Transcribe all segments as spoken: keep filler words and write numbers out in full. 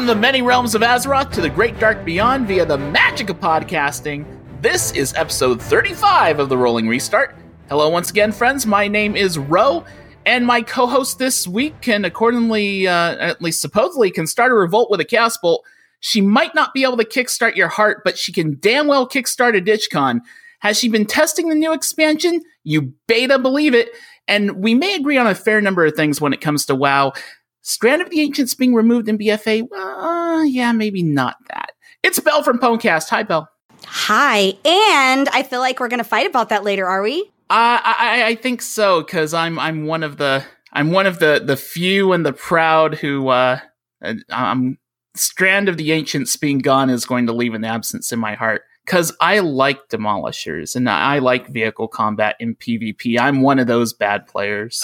the many realms of Azeroth to the great dark beyond via the magic of podcasting. This is episode thirty-five of the Rolling Restart. Hello once again, friends. My name is Ro, and my co-host this week can accordingly, uh, at least supposedly, can start a revolt with a Chaos Bolt. She might not be able to kickstart your heart, but she can damn well kickstart a DitchCon. Has she been testing the new expansion? You beta believe it. And we may agree on a fair number of things when it comes to WoW. Strand of the Ancients being removed in B F A? Uh, yeah, maybe not that. It's Belle from Pwnecast. Hi, Belle. Hi. And I feel like we're going to fight about that later, are we? Uh, I, I think so, because I'm I'm one of the I'm one of the, the few and the proud who uh, um Strand of the Ancients being gone is going to leave an absence in my heart. Because I like demolishers and I like vehicle combat in PvP. I'm one of those bad players.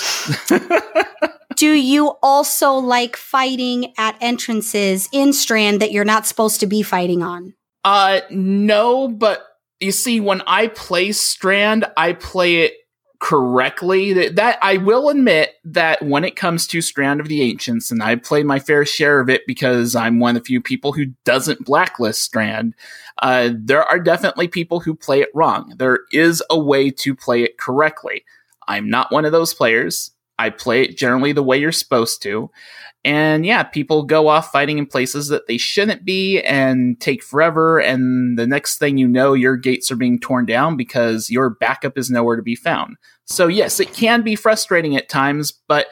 Do you also like fighting at entrances in Strand that you're not supposed to be fighting on? Uh, no, but you see, when I play Strand, I play it correctly. That, that I will admit that when it comes to Strand of the Ancients, and I play my fair share of it because I'm one of the few people who doesn't blacklist Strand, uh, there are definitely people who play it wrong. There is a way to play it correctly. I'm not one of those players. I play it generally the way you're supposed to. And yeah, people go off fighting in places that they shouldn't be and take forever. And the next thing you know, your gates are being torn down because your backup is nowhere to be found. So yes, it can be frustrating at times, but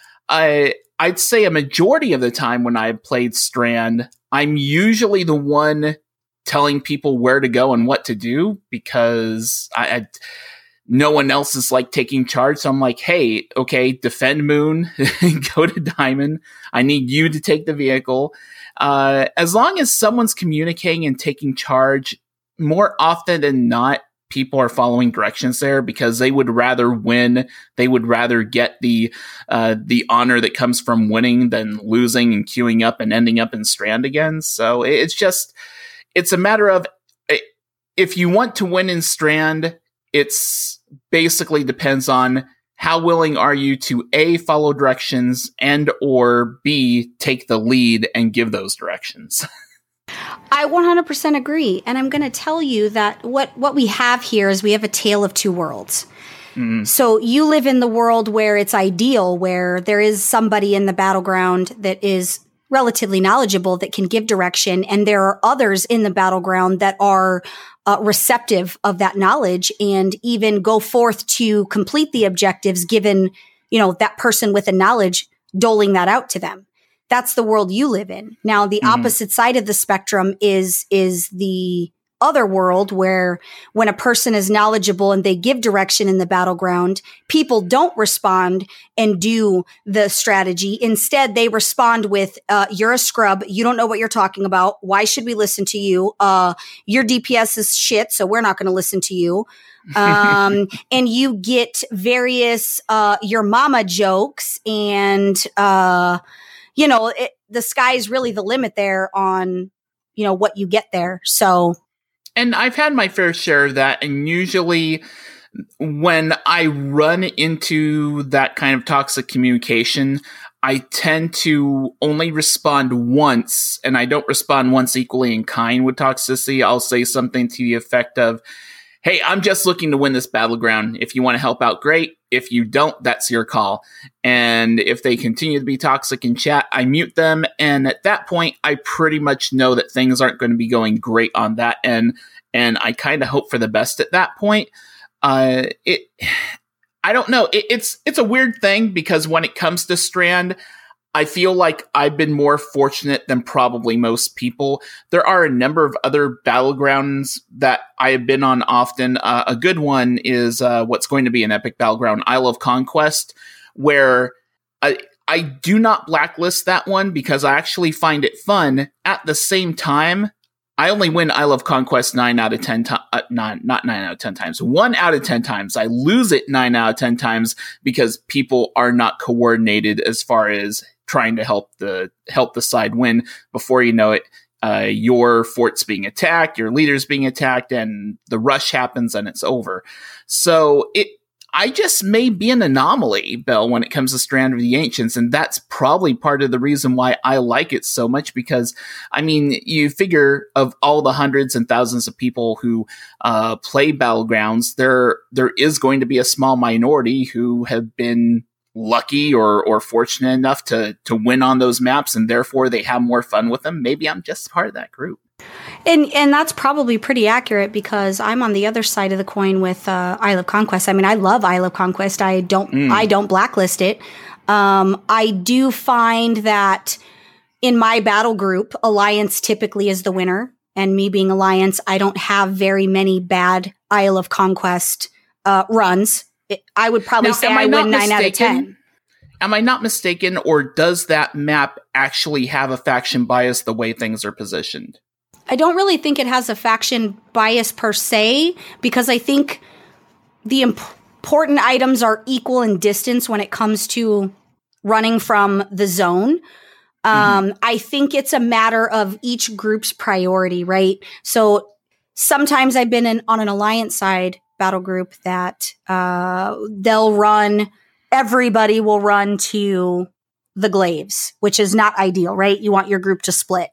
I, I'd say a majority of the time when I've played Strand, I'm usually the one telling people where to go and what to do because I... I no one else is like taking charge. So I'm like, hey, okay, defend Moon, go to Diamond. I need you to take the vehicle. Uh, as long as someone's communicating and taking charge, more often than not, people are following directions there because they would rather win. They would rather get the, uh, the honor that comes from winning than losing and queuing up and ending up in Strand again. So it's just, it's a matter of, if you want to win in Strand, it's basically depends on how willing are you to A, follow directions, and or B, take the lead and give those directions. I one hundred percent agree. And I'm going to tell you that what, what we have here is we have a tale of two worlds. Mm. So you live in the world where it's ideal, where there is somebody in the battleground that is relatively knowledgeable that can give direction. And there are others in the battleground that are Uh, receptive of that knowledge and even go forth to complete the objectives given, you know, that person with the knowledge doling that out to them. That's the world you live in. Now, the mm-hmm. opposite side of the spectrum is, is the other world where when a person is knowledgeable and they give direction in the battleground, people don't respond and do the strategy. Instead, they respond with, uh, you're a scrub. You don't know what you're talking about. Why should we listen to you? Uh, your D P S is shit, so we're not going to listen to you. um, and you get various, uh, your mama jokes and, uh, you know, it, the sky's really the limit there on, you know, what you get there. So, and I've had my fair share of that, and usually when I run into that kind of toxic communication, I tend to only respond once, and I don't respond once equally in kind with toxicity. I'll say something to the effect of, hey, I'm just looking to win this battleground. If you want to help out, great. If you don't, that's your call. And if they continue to be toxic in chat, I mute them. And at that point, I pretty much know that things aren't going to be going great on that end. And I kind of hope for the best at that point. Uh, it, I don't know. It, it's, it's a weird thing because when it comes to Strand, I feel like I've been more fortunate than probably most people. There are a number of other battlegrounds that I have been on often. Uh, a good one is uh, what's going to be an epic battleground, Isle of Conquest, where I, I do not blacklist that one because I actually find it fun. At the same time, I only win Isle of Conquest nine out of ten times, uh, not, not nine out of ten times, one out of ten times. I lose it nine out of ten times because people are not coordinated as far as trying to help the help the side win. Before you know it, uh, your fort's being attacked, your leader's being attacked, and the rush happens and it's over. So it, I just may be an anomaly, Bell, when it comes to Strand of the Ancients, and that's probably part of the reason why I like it so much, because, I mean, you figure of all the hundreds and thousands of people who uh, play Battlegrounds, there there is going to be a small minority who have been lucky or or fortunate enough to to win on those maps, and therefore they have more fun with them. Maybe I'm just part of that group. And and that's probably pretty accurate, because I'm on the other side of the coin with uh, Isle of Conquest. I mean, I love Isle of Conquest. I don't mm. I don't blacklist it. Um, I do find that in my battle group, Alliance typically is the winner. And me being Alliance, I don't have very many bad Isle of Conquest uh, runs. It, I would probably now, say I, I win nine out of ten. Am I not mistaken, or does that map actually have a faction bias the way things are positioned? I don't really think it has a faction bias per se, because I think the imp- important items are equal in distance when it comes to running from the zone. Um, mm-hmm. I think it's a matter of each group's priority, right? So sometimes I've been in, on an Alliance side battle group that uh, they'll run, everybody will run to the glaives, which is not ideal, right? You want your group to split.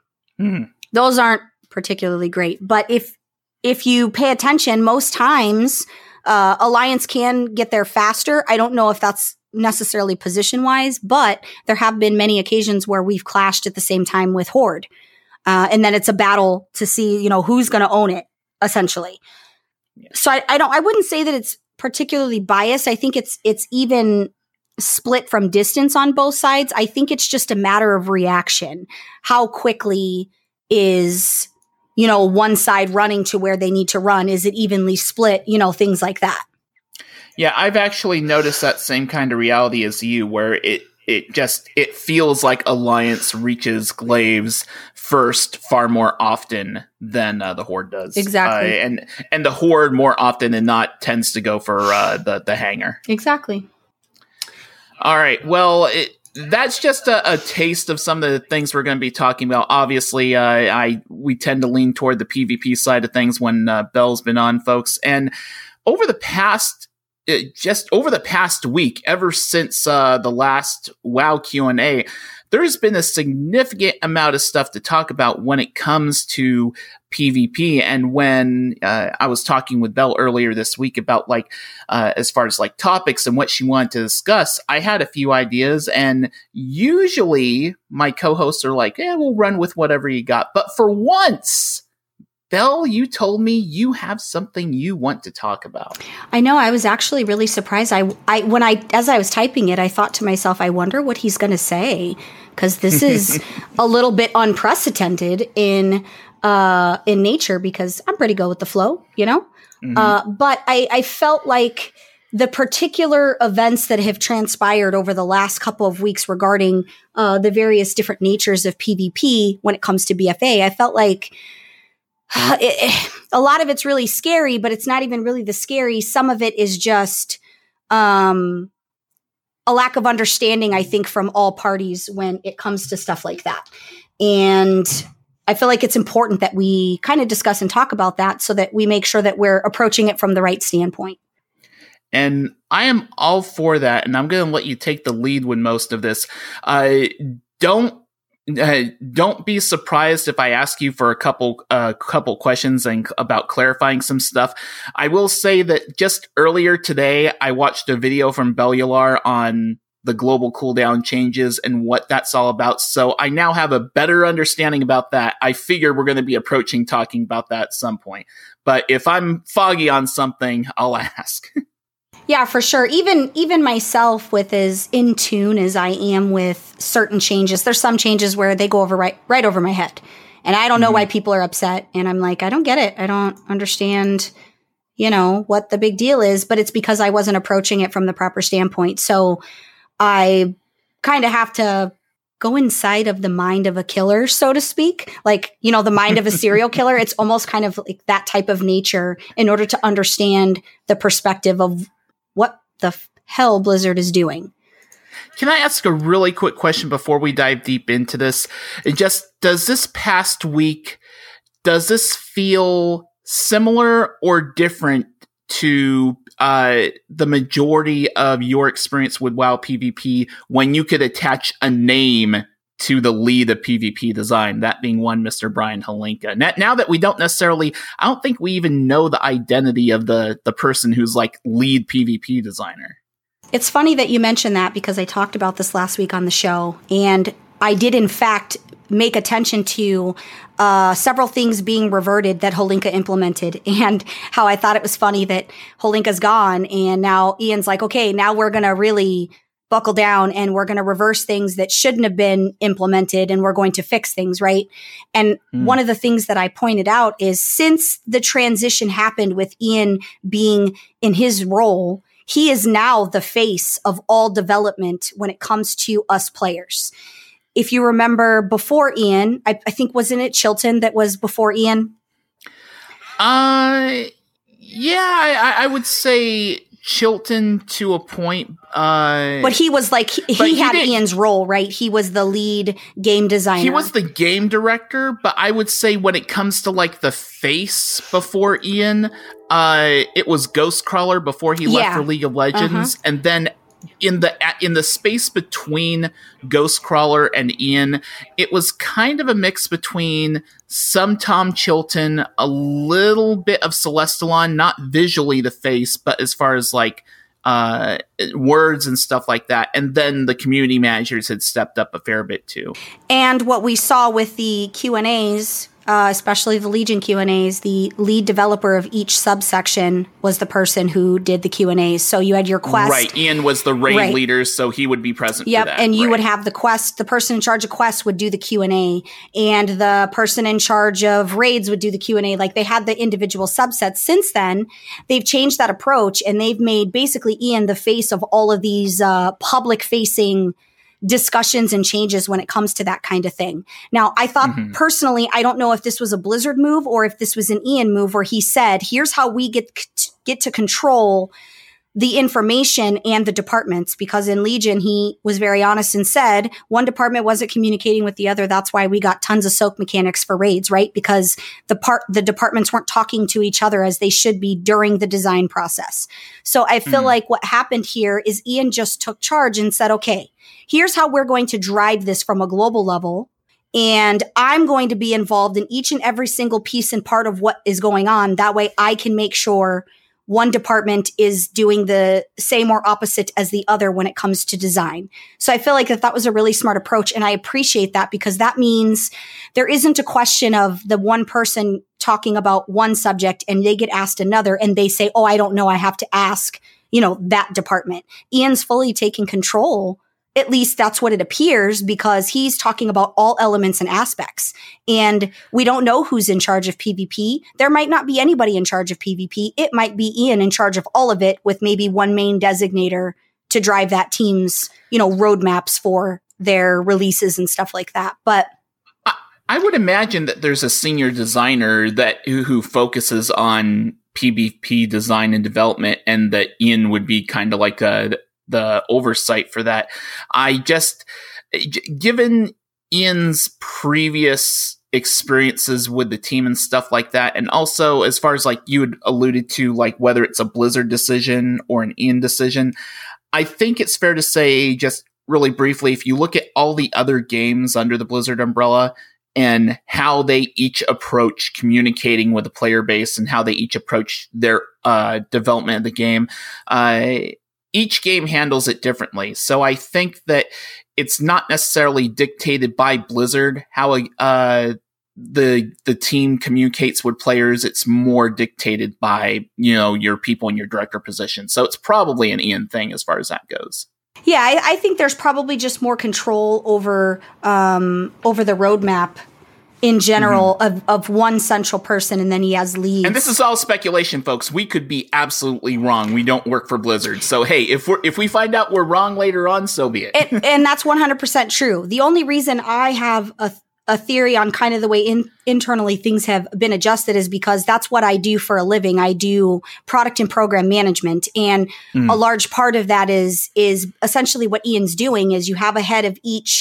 Mm. Those aren't particularly great. But if if you pay attention, most times uh, Alliance can get there faster. I don't know if that's necessarily position-wise, but there have been many occasions where we've clashed at the same time with Horde. Uh, and then it's a battle to see, you know, who's going to own it, essentially. Yeah. So I, I don't, I wouldn't say that it's particularly biased. I think it's, it's even split from distance on both sides. I think it's just a matter of reaction. How quickly is, you know, one side running to where they need to run? Is it evenly split? You know, things like that. Yeah, I've actually noticed that same kind of reality as you, where it, it just, it feels like Alliance reaches glaives first far more often than uh, the Horde does. Exactly. Uh, and and the Horde more often than not tends to go for uh, the, the hangar. Exactly. All right. Well, it, that's just a, a taste of some of the things we're going to be talking about. Obviously, uh, I we tend to lean toward the PvP side of things when uh, Bell's been on, folks. And over the past It just over the past week, ever since uh, the last WoW Q and A, there's been a significant amount of stuff to talk about when it comes to PvP. And when uh, I was talking with Belle earlier this week about like, uh, as far as like topics and what she wanted to discuss, I had a few ideas, and usually my co-hosts are like, "Yeah, we'll run with whatever you got." But for once, Belle, you told me you have something you want to talk about. I know. I was actually really surprised. I, I, when I, as I was typing it, I thought to myself, I wonder what he's going to say, because this is a little bit unprecedented in, uh, in nature, because I'm pretty good with the flow, you know? Mm-hmm. Uh, but I, I felt like the particular events that have transpired over the last couple of weeks regarding, uh, the various different natures of PvP when it comes to B F A, I felt like, It, it, a lot of it's really scary, but it's not even really the scary. Some of it is just um, a lack of understanding, I think, from all parties when it comes to stuff like that. And I feel like it's important that we kind of discuss and talk about that so that we make sure that we're approaching it from the right standpoint. And I am all for that. And I'm going to let you take the lead with most of this. Uh, don't Uh, don't be surprised if I ask you for a couple, uh, couple questions and about clarifying some stuff. I will say that just earlier today, I watched a video from Bellular on the global cooldown changes and what that's all about. So I now have a better understanding about that. I figure we're going to be approaching talking about that at some point. But if I'm foggy on something, I'll ask. Yeah, for sure. Even even myself, with as in tune as I am with certain changes, there's some changes where they go over right right over my head. And I don't know mm-hmm. why people are upset. And I'm like, I don't get it. I don't understand, you know, what the big deal is. But it's because I wasn't approaching it from the proper standpoint. So I kind of have to go inside of the mind of a killer, so to speak. Like, you know, the mind of a serial killer. It's almost kind of like that type of nature in order to understand the perspective of what the f- hell Blizzard is doing. Can I ask a really quick question before we dive deep into this? It just, does this past week, does this feel similar or different to uh, the majority of your experience with WoW PvP when you could attach a name to the lead of PvP design, that being one Mister Brian Holinka. Now, now that we don't necessarily, I don't think we even know the identity of the, the person who's like lead PvP designer. It's funny that you mentioned that because I talked about this last week on the show, and I did in fact make attention to uh, several things being reverted that Holinka implemented, and how I thought it was funny that Holinka's gone and now Ian's like, okay, now we're going to really buckle down and we're going to reverse things that shouldn't have been implemented and we're going to fix things, right? And mm. one of the things that I pointed out is since the transition happened with Ian being in his role, he is now the face of all development when it comes to us players. If you remember before Ian, I, I think, wasn't it Chilton that was before Ian? Uh, yeah, I, I would say Chilton to a point. Uh, but he was like, he, he had he Ian's role, right? He was the lead game designer. He was the game director, but I would say when it comes to like the face before Ian, uh, it was Ghostcrawler before he left yeah. for League of Legends. Uh-huh. And then in the in the space between Ghostcrawler and Ian, it was kind of a mix between some Tom Chilton, a little bit of Celestalon, not visually the face, but as far as like uh, words and stuff like that. And then the community managers had stepped up a fair bit too. And what we saw with the Q and A's, Uh, especially the Legion Q and A's, the lead developer of each subsection was the person who did the Q and A's. So you had your quest. Right. Ian was the raid right. leader, so he would be present yep. for that. And you right. would have the quest, the person in charge of quests would do the Q and A, and the person in charge of raids would do the Q and A. Like they had the individual subsets. Since then, they've changed that approach and they've made basically Ian the face of all of these uh, public-facing discussions and changes when it comes to that kind of thing. Now, I thought mm-hmm. personally, I don't know if this was a Blizzard move or if this was an Ian move where he said, here's how we get, get to control the information and the departments, because in Legion, he was very honest and said one department wasn't communicating with the other. That's why we got tons of soak mechanics for raids, right? Because the part, the departments weren't talking to each other as they should be during the design process. So I feel mm. like what happened here is Ian just took charge and said, okay, here's how we're going to drive this from a global level. And I'm going to be involved in each and every single piece and part of what is going on. That way I can make sure one department is doing the same or opposite as the other when it comes to design. So I feel like that that was a really smart approach. And I appreciate that because that means there isn't a question of the one person talking about one subject and they get asked another and they say, oh, I don't know. I have to ask, you know, that department. Ian's fully taking control. At least that's what it appears, because he's talking about all elements and aspects. And we don't know who's in charge of PvP. There might not be anybody in charge of PvP. It might be Ian in charge of all of it with maybe one main designator to drive that team's, you know, roadmaps for their releases and stuff like that. But I, I would imagine that there's a senior designer that who, who focuses on PvP design and development, and that Ian would be kind of like a the oversight for that. I just, given Ian's previous experiences with the team and stuff like that, and also as far as like you had alluded to, like whether it's a Blizzard decision or an Ian decision, I think it's fair to say, just really briefly, if you look at all the other games under the Blizzard umbrella and how they each approach communicating with the player base and how they each approach their uh, development of the game, uh, each game handles it differently. So I think that it's not necessarily dictated by Blizzard how uh, the the team communicates with players. It's more dictated by, you know, your people in your director position. So it's probably an Ian thing as far as that goes. Yeah, I, I think there's probably just more control over um, over the roadmap in general mm-hmm. of, of one central person, and then he has leads. And this is all speculation, folks. We could be absolutely wrong. We don't work for Blizzard. So, hey, if we're if we find out we're wrong later on, so be it. and, and that's one hundred percent true. The only reason I have a, a theory on kind of the way in, internally things have been adjusted is because that's what I do for a living. I do product and program management. And mm. a large part of that is is essentially what Ian's doing is you have a head of each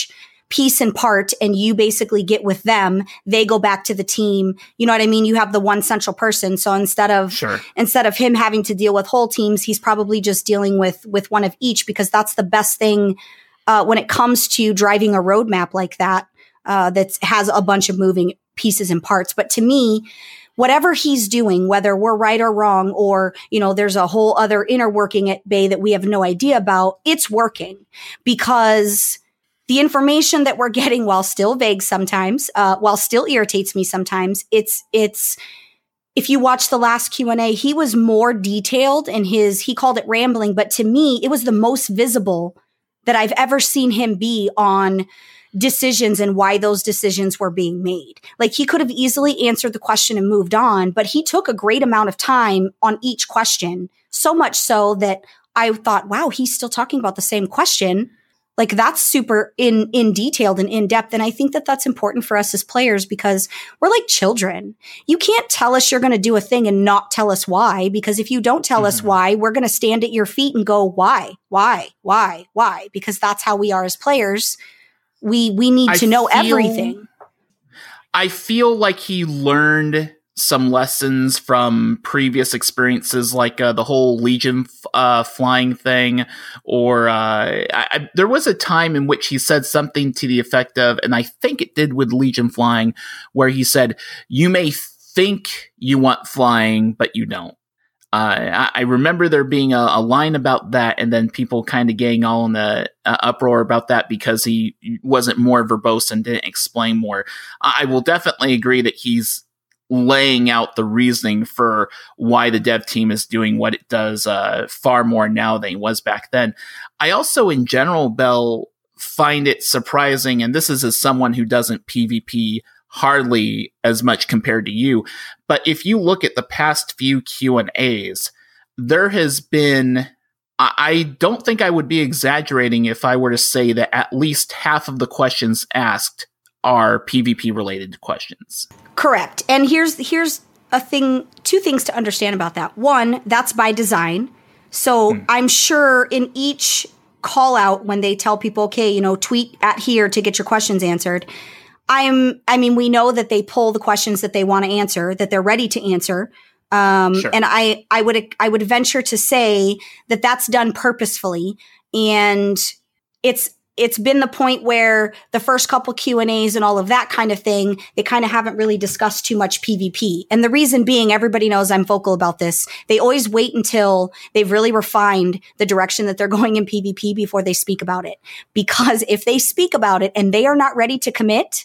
piece and part and you basically get with them, they go back to the team. You know what I mean? You have the one central person. So instead of, sure. instead of him having to deal with whole teams, he's probably just dealing with, with one of each, because that's the best thing uh, when it comes to driving a roadmap like that, uh, that has a bunch of moving pieces and parts. But to me, whatever he's doing, whether we're right or wrong, or, you know, there's a whole other inner working at bay that we have no idea about, it's working, because the information that we're getting, while still vague sometimes, uh, while still irritates me sometimes, it's, it's, if you watch the last Q and A, he was more detailed in his, he called it rambling, but to me, it was the most visible that I've ever seen him be on decisions and why those decisions were being made. Like, he could have easily answered the question and moved on, but he took a great amount of time on each question. So much so that I thought, wow, he's still talking about the same question. Like, that's super in, in detailed and in depth. And I think that that's important for us as players, because we're like children. You can't tell us you're going to do a thing and not tell us why, because if you don't tell mm-hmm. us why, we're going to stand at your feet and go, why, why, why, why? Because that's how we are as players. We we need to I know feel, everything. I feel like he learned some lessons from previous experiences, like uh, the whole Legion uh, flying thing, or uh, I, I, there was a time in which he said something to the effect of, and I think it did with Legion flying, where he said, "You may think you want flying, but you don't." Uh, I, I remember there being a, a line about that, and then people kind of getting all in the uh, uproar about that because he wasn't more verbose and didn't explain more. I will definitely agree that he's laying out the reasoning for why the dev team is doing what it does uh, far more now than it was back then. I also, in general, Bell, find it surprising, and this is as someone who doesn't PvP hardly as much compared to you, but if you look at the past few Q and A's, there has been, I don't think I would be exaggerating if I were to say that at least half of the questions asked are PvP related questions. Correct. And here's here's a thing, two things to understand about that. One, that's by design. So hmm. I'm sure in each call out, when they tell people, okay, you know, tweet at here to get your questions answered, I'm, I mean, we know that they pull the questions that they want to answer, that they're ready to answer. Um, sure. And I, I would, I would venture to say that that's done purposefully. And it's, it's been the point where the first couple Q and A's and all of that kind of thing, they kind of haven't really discussed too much PvP. And the reason being, everybody knows I'm vocal about this. They always wait until they've really refined the direction that they're going in PvP before they speak about it. Because if they speak about it and they are not ready to commit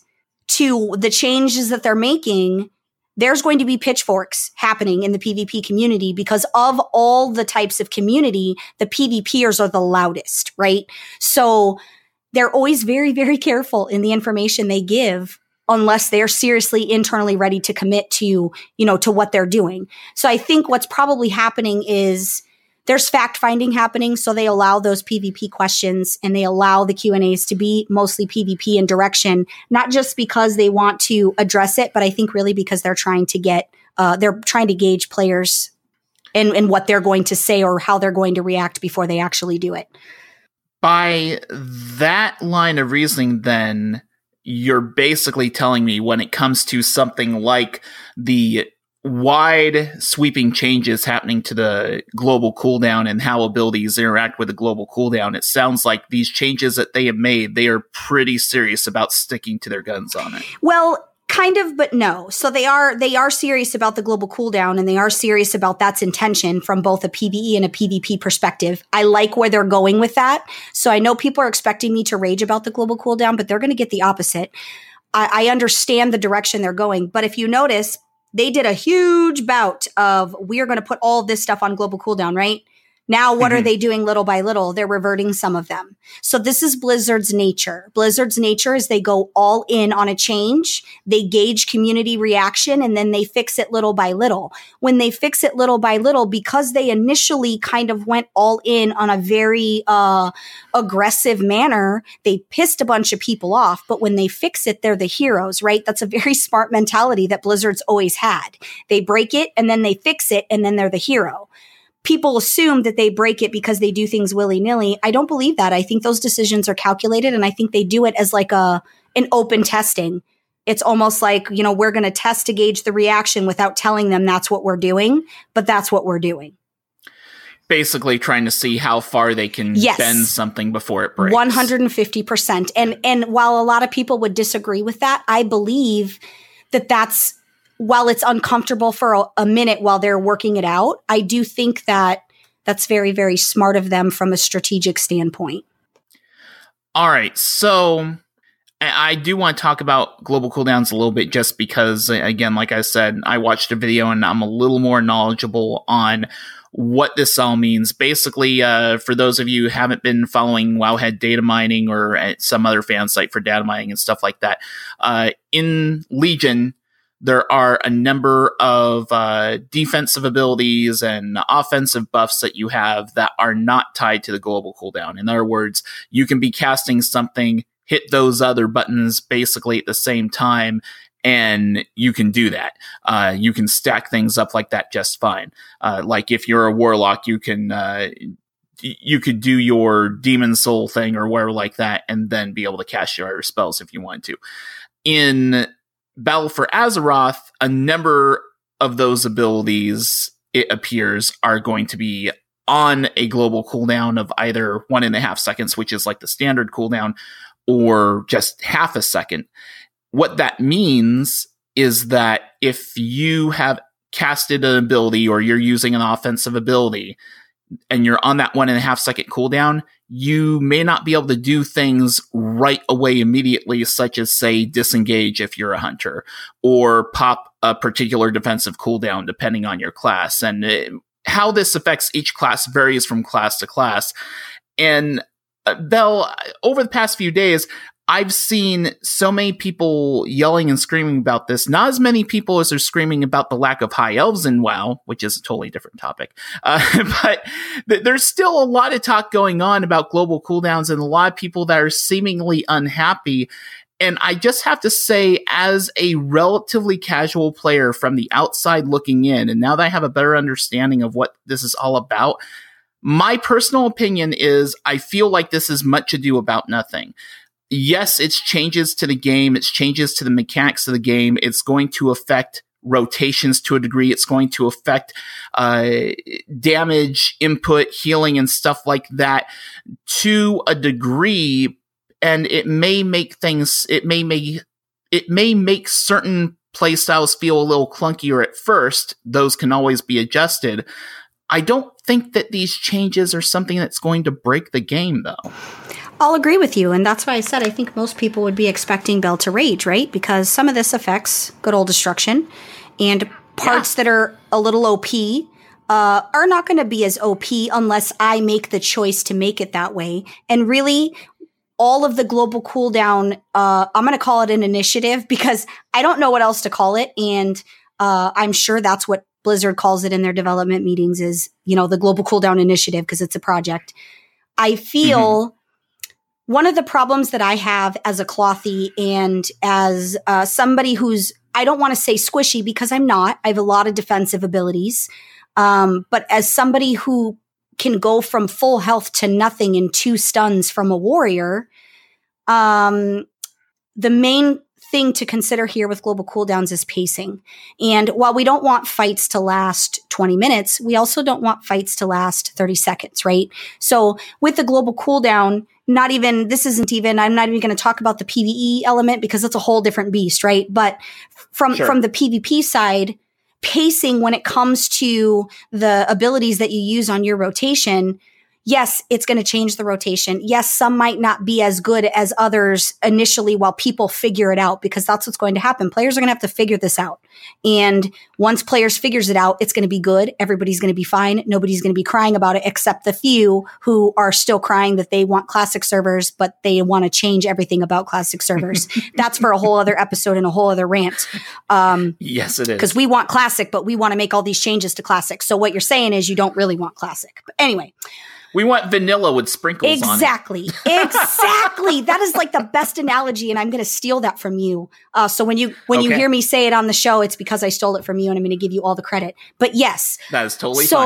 to the changes that they're making, there's going to be pitchforks happening in the PvP community, because of all the types of community, the PvPers are the loudest, right? So they're always very, very careful in the information they give, unless they're seriously internally ready to commit to, you know, to what they're doing. So I think what's probably happening is there's fact finding happening. So they allow those PvP questions and they allow the Q and A's to be mostly PvP in direction, not just because they want to address it, but I think really because they're trying to get, uh, they're trying to gauge players and, and what they're going to say or how they're going to react before they actually do it. By that line of reasoning, then, you're basically telling me when it comes to something like the wide sweeping changes happening to the global cooldown and how abilities interact with the global cooldown, it sounds like these changes that they have made, they are pretty serious about sticking to their guns on it. Well, kind of, but no. So they are they are serious about the global cooldown, and they are serious about that's intention from both a PvE and a PvP perspective. I like where they're going with that. So I know people are expecting me to rage about the global cooldown, but they're going to get the opposite. I, I understand the direction they're going, but if you notice, they did a huge bout of, we are going to put all of this stuff on global cooldown, right? Now, what mm-hmm. are they doing little by little? They're reverting some of them. So this is Blizzard's nature. Blizzard's nature is they go all in on a change. They gauge community reaction, and then they fix it little by little. When they fix it little by little, because they initially kind of went all in on a very uh, aggressive manner, they pissed a bunch of people off. But when they fix it, they're the heroes, right? That's a very smart mentality that Blizzard's always had. They break it, and then they fix it, and then they're the hero. people assume that they break it because they do things willy-nilly. I don't believe that. I think those decisions are calculated, and I think they do it as like a an open testing. It's almost like, you know, we're going to test to gauge the reaction without telling them that's what we're doing, but that's what we're doing. Basically trying to see how far they can yes. bend something before it breaks. one hundred fifty percent. And and while a lot of people would disagree with that, I believe that that's, while it's uncomfortable for a, a minute while they're working it out, I do think that that's very, very smart of them from a strategic standpoint. All right. So I do want to talk about global cooldowns a little bit, just because, again, like I said, I watched a video and I'm a little more knowledgeable on what this all means. Basically, uh, for those of you who haven't been following Wowhead data mining or at some other fan site for data mining and stuff like that, uh, in Legion, there are a number of uh, defensive abilities and offensive buffs that you have that are not tied to the global cooldown. In other words, you can be casting something, hit those other buttons basically at the same time, and you can do that. Uh, you can stack things up like that just fine. Uh, like if you're a warlock, you can uh, you could do your demon soul thing or whatever like that, and then be able to cast your other spells if you want to. In Battle for Azeroth, a number of those abilities, it appears, are going to be on a global cooldown of either one and a half seconds, which is like the standard cooldown, or just half a second. What that means is that if you have casted an ability or you're using an offensive ability and you're on that one and a half second cooldown, you may not be able to do things right away immediately, such as, say, disengage if you're a hunter, or pop a particular defensive cooldown depending on your class. And it, how this affects each class varies from class to class. And uh, Bell, over the past few days, I've seen so many people yelling and screaming about this. Not as many people as are screaming about the lack of high elves in WoW, which is a totally different topic. Uh, but th- there's still a lot of talk going on about global cooldowns and a lot of people that are seemingly unhappy. And I just have to say, as a relatively casual player from the outside looking in, and now that I have a better understanding of what this is all about, my personal opinion is I feel like this is much ado about nothing. Yes, it's changes to the game. It's changes to the mechanics of the game. It's going to affect rotations to a degree. It's going to affect uh, damage, input, healing, and stuff like that to a degree. And it may make things, it may make, it may make certain playstyles feel a little clunkier at first. Those can always be adjusted. I don't think that these changes are something that's going to break the game, though. I'll agree with you, and that's why I said I think most people would be expecting Bell to rage, right? Because some of this affects good old destruction, and parts yeah. that are a little O P uh, are not going to be as O P unless I make the choice to make it that way. And really, all of the global cooldown, uh, I'm going to call it an initiative because I don't know what else to call it, and uh, I'm sure that's what Blizzard calls it in their development meetings is, you know, the global cooldown initiative because it's a project. I feel... Mm-hmm. One of the problems that I have as a clothy and as uh, somebody who's, I don't want to say squishy because I'm not. I have a lot of defensive abilities. Um, but as somebody who can go from full health to nothing in two stuns from a warrior, um, the main thing to consider here with global cooldowns is pacing. And while we don't want fights to last twenty minutes, we also don't want fights to last thirty seconds, right? So with the global cooldown, not even, this isn't even, I'm not even going to talk about the PvE element because it's a whole different beast, right? But from, sure. from the PvP side, pacing when it comes to the abilities that you use on your rotation, yes, it's going to change the rotation. Yes, some might not be as good as others initially while people figure it out because that's what's going to happen. Players are going to have to figure this out. And once players figures it out, it's going to be good. Everybody's going to be fine. Nobody's going to be crying about it except the few who are still crying that they want classic servers, but they want to change everything about classic servers. That's for a whole other episode and a whole other rant. Um, yes, it is. Because we want classic, but we want to make all these changes to classic. So what you're saying is you don't really want classic. But anyway. We want vanilla with sprinkles exactly. on it. Exactly. That is like the best analogy, and I'm going to steal that from you. Uh, so when you when okay. you hear me say it on the show, it's because I stole it from you, and I'm going to give you all the credit. But yes. That is totally so, fine. So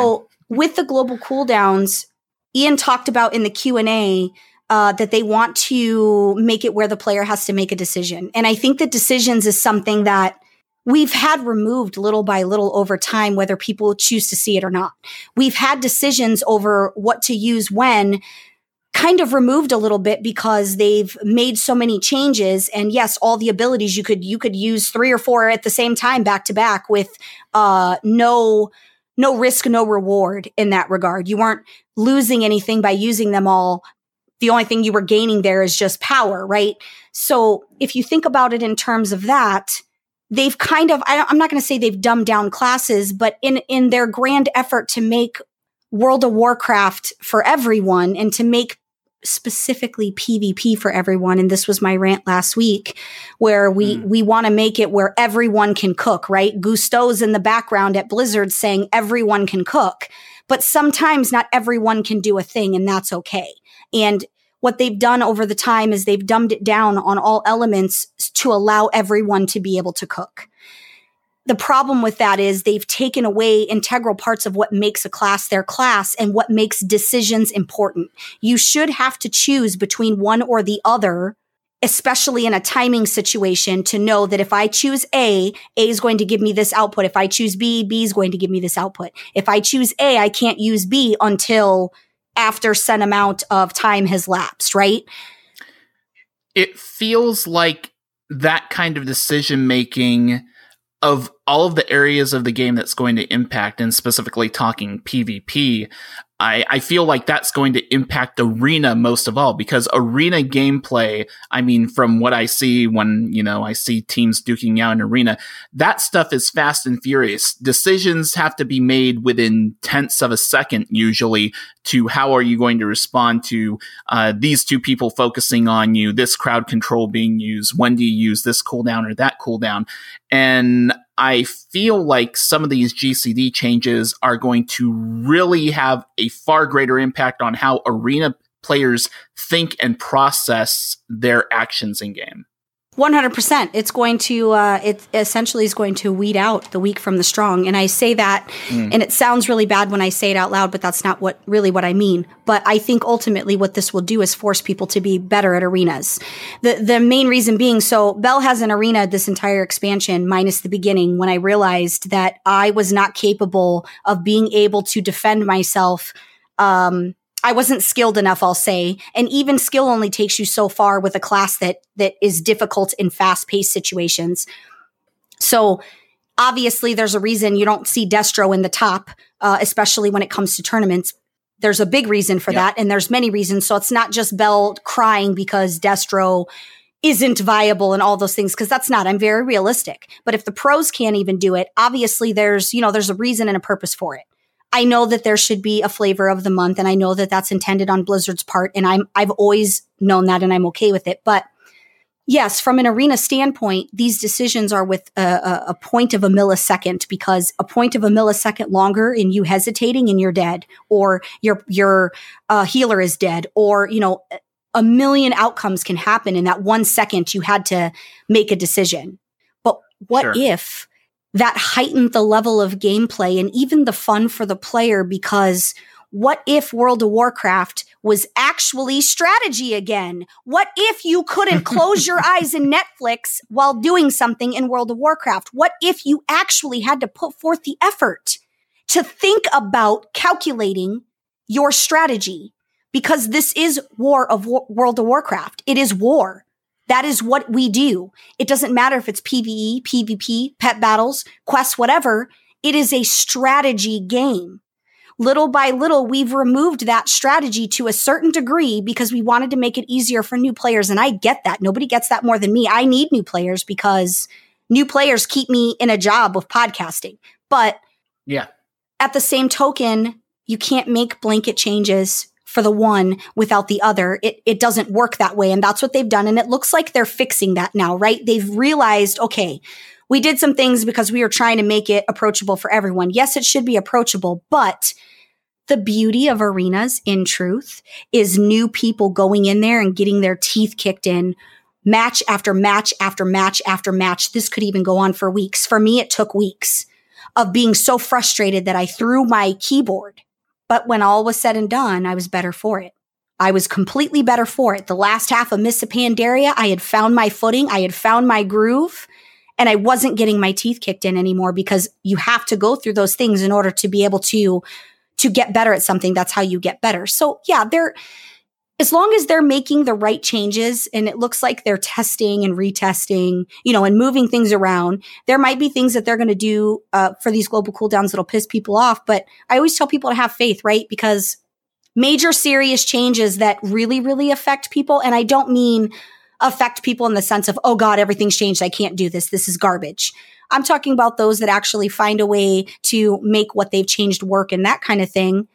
with the global cooldowns, Ian talked about in the Q and A uh, that they want to make it where the player has to make a decision. And I think that decisions is something that we've had removed little by little over time, whether people choose to see it or not. We've had decisions over what to use when kind of removed a little bit because they've made so many changes. And yes, all the abilities you could, you could use three or four at the same time, back to back with, uh, no, no risk, no reward in that regard. You weren't losing anything by using them all. The only thing you were gaining there is just power, right? So if you think about it in terms of that, they've kind of, I, I'm not going to say they've dumbed down classes, but in, in their grand effort to make World of Warcraft for everyone and to make specifically PvP for everyone. And this was my rant last week where we, mm. we want to make it where everyone can cook, right? Gusteau's in the background at Blizzard saying everyone can cook, but sometimes not everyone can do a thing, and that's okay. And what they've done over the time is they've dumbed it down on all elements to allow everyone to be able to cook. The problem with that is they've taken away integral parts of what makes a class their class and what makes decisions important. You should have to choose between one or the other, especially in a timing situation, to know that if I choose A, A is going to give me this output. If I choose B, B is going to give me this output. If I choose A, I can't use B until after set amount of time has lapsed, right? It feels like that kind of decision making of all of the areas of the game that's going to impact, and specifically talking PvP, I, I feel like that's going to impact Arena most of all, because Arena gameplay, I mean, from what I see when, you know, I see teams duking out in Arena, that stuff is fast and furious. Decisions have to be made within tenths of a second, usually, to how are you going to respond to uh, these two people focusing on you, this crowd control being used, when do you use this cooldown or that cooldown. And I feel like some of these G C D changes are going to really have a far greater impact on how Arena players think and process their actions in game. one hundred percent. It's going to, uh, it essentially is going to weed out the weak from the strong. And I say that, mm. and it sounds really bad when I say it out loud, but that's not what really what I mean. But I think ultimately what this will do is force people to be better at arenas. The the main reason being, so Bell has an arena this entire expansion, minus the beginning, when I realized that I was not capable of being able to defend myself, um, I wasn't skilled enough, I'll say. And even skill only takes you so far with a class that that is difficult in fast-paced situations. So obviously there's a reason you don't see Destro in the top, uh, especially when it comes to tournaments. There's a big reason for yep. that, and there's many reasons. So it's not just Bell crying because Destro isn't viable and all those things, because that's not. I'm very realistic. But if the pros can't even do it, obviously there's, you know, there's a reason and a purpose for it. I know that there should be a flavor of the month, and I know that that's intended on Blizzard's part, and I'm, I've always known that, and I'm okay with it. But yes, from an arena standpoint, these decisions are with a, a, a point of a millisecond, because a point of a millisecond longer and you hesitating and you're dead, or your, your uh, healer is dead, or, you know, a million outcomes can happen in that one second you had to make a decision. But what sure. if that heightened the level of gameplay and even the fun for the player? Because what if World of Warcraft was actually strategy again? What if you couldn't close your eyes in Netflix while doing something in World of Warcraft? What if you actually had to put forth the effort to think about calculating your strategy? Because this is war of War- World of Warcraft. It is war. That is what we do. It doesn't matter if it's PvE, PvP, pet battles, quests, whatever. It is a strategy game. Little by little, we've removed that strategy to a certain degree because we wanted to make it easier for new players. And I get that. Nobody gets that more than me. I need new players because new players keep me in a job of podcasting. But yeah, at the same token, you can't make blanket changes for the one without the other. It it doesn't work that way. And that's what they've done. And it looks like they're fixing that now, right? They've realized, okay, we did some things because we were trying to make it approachable for everyone. Yes, it should be approachable, but the beauty of arenas, in truth, is new people going in there and getting their teeth kicked in match after match after match after match. This could even go on for weeks. For me, it took weeks of being so frustrated that I threw my keyboard But when all was said and done, I was better for it. I was completely better for it. The last half of Mists of Pandaria, I had found my footing. I had found my groove. And I wasn't getting my teeth kicked in anymore, because you have to go through those things in order to be able to, to get better at something. That's how you get better. So yeah, they're, as long as they're making the right changes, and it looks like they're testing and retesting, you know, and moving things around, there might be things that they're going to do uh, for these global cooldowns that'll piss people off. But I always tell people to have faith, right? Because major serious changes that really, really affect people. And I don't mean affect people in the sense of, oh God, everything's changed. I can't do this. This is garbage. I'm talking about those that actually find a way to make what they've changed work and that kind of thing.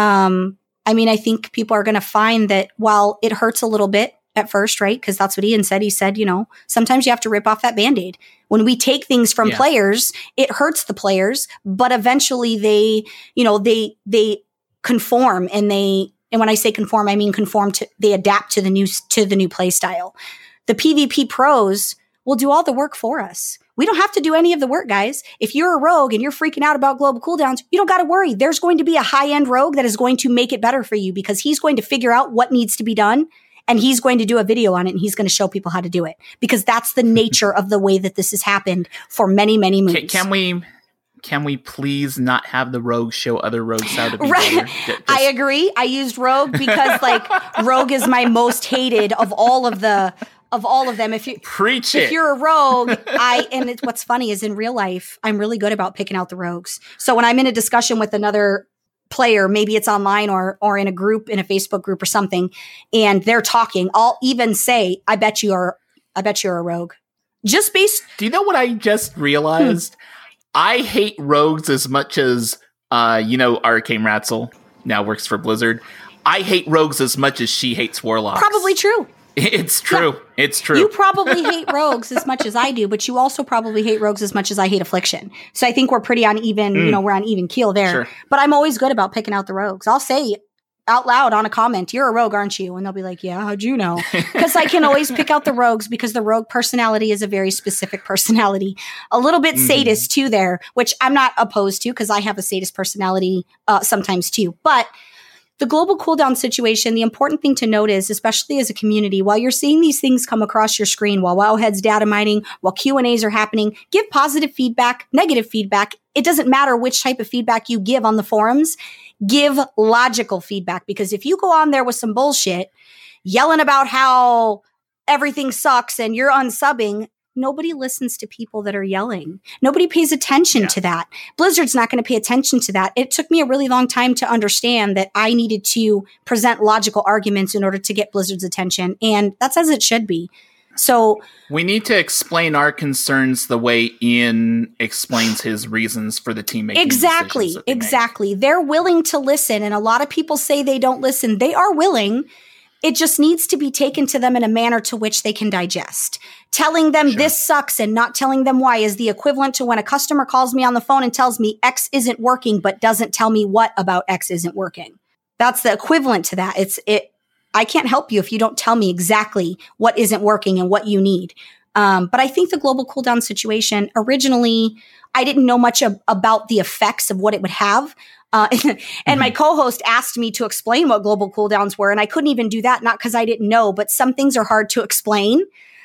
Um, I mean, I think people are going to find that while it hurts a little bit at first, right? Because that's what Ian said. He said, you know, sometimes you have to rip off that Band-Aid. When we take things from yeah. players, it hurts the players, but eventually they, you know, they, they conform and they, and when I say conform, I mean conform to, they adapt to the new, to the new play style. The PvP pros will do all the work for us. We don't have to do any of the work, guys. If you're a rogue and you're freaking out about global cooldowns, you don't got to worry. There's going to be a high-end rogue that is going to make it better for you, because he's going to figure out what needs to be done, and he's going to do a video on it, and he's going to show people how to do it, because that's the nature of the way that this has happened for many, many moons. Can, can we... Can we please not have the rogue show other rogues how to be right. better? Just- I agree. I used rogue because like rogue is my most hated of all of the of all of them. If you preach if it, you're a rogue, I and it's what's funny is in real life, I'm really good about picking out the rogues. So when I'm in a discussion with another player, maybe it's online or or in a group, in a Facebook group or something, and they're talking, I'll even say, I bet you are I bet you're a rogue. Just based Do you know what I just realized? Hmm. I hate rogues as much as, uh, you know, Arcane Ratzel now works for Blizzard. I hate rogues as much as she hates warlocks. Probably true. It's true. Yeah. It's true. You probably hate rogues as much as I do, but you also probably hate rogues as much as I hate Affliction. So I think we're pretty on even, mm. you know, we're on even keel there. Sure. But I'm always good about picking out the rogues. I'll say out loud on a comment, you're a rogue, aren't you? And they'll be like, yeah, how'd you know? Because I can always pick out the rogues, because the rogue personality is a very specific personality. A little bit mm-hmm. sadist too there, which I'm not opposed to, because I have a sadist personality uh, sometimes too. But the global cooldown situation, the important thing to note is, especially as a community, while you're seeing these things come across your screen, while Wowhead's data mining, while Q and A's are happening, give positive feedback, negative feedback. It doesn't matter which type of feedback you give on the forums. Give logical feedback, because if you go on there with some bullshit, yelling about how everything sucks and you're unsubbing, nobody listens to people that are yelling. Nobody pays attention yeah. to that. Blizzard's not going to pay attention to that. It took me a really long time to understand that I needed to present logical arguments in order to get Blizzard's attention. And that's as it should be. So we need to explain our concerns the way Ian explains his reasons for the team making exactly, they exactly. Make. They're willing to listen, and a lot of people say they don't listen. They are willing. It just needs to be taken to them in a manner to which they can digest. Telling them sure. this sucks and not telling them why is the equivalent to when a customer calls me on the phone and tells me X isn't working, but doesn't tell me what about X isn't working. That's the equivalent to that. It's it. I can't help you if you don't tell me exactly what isn't working and what you need. Um, but I think the global cooldown situation, originally, I didn't know much ab- about the effects of what it would have. Uh, and mm-hmm. my co-host asked me to explain what global cooldowns were, and I couldn't even do that, not because I didn't know, but some things are hard to explain.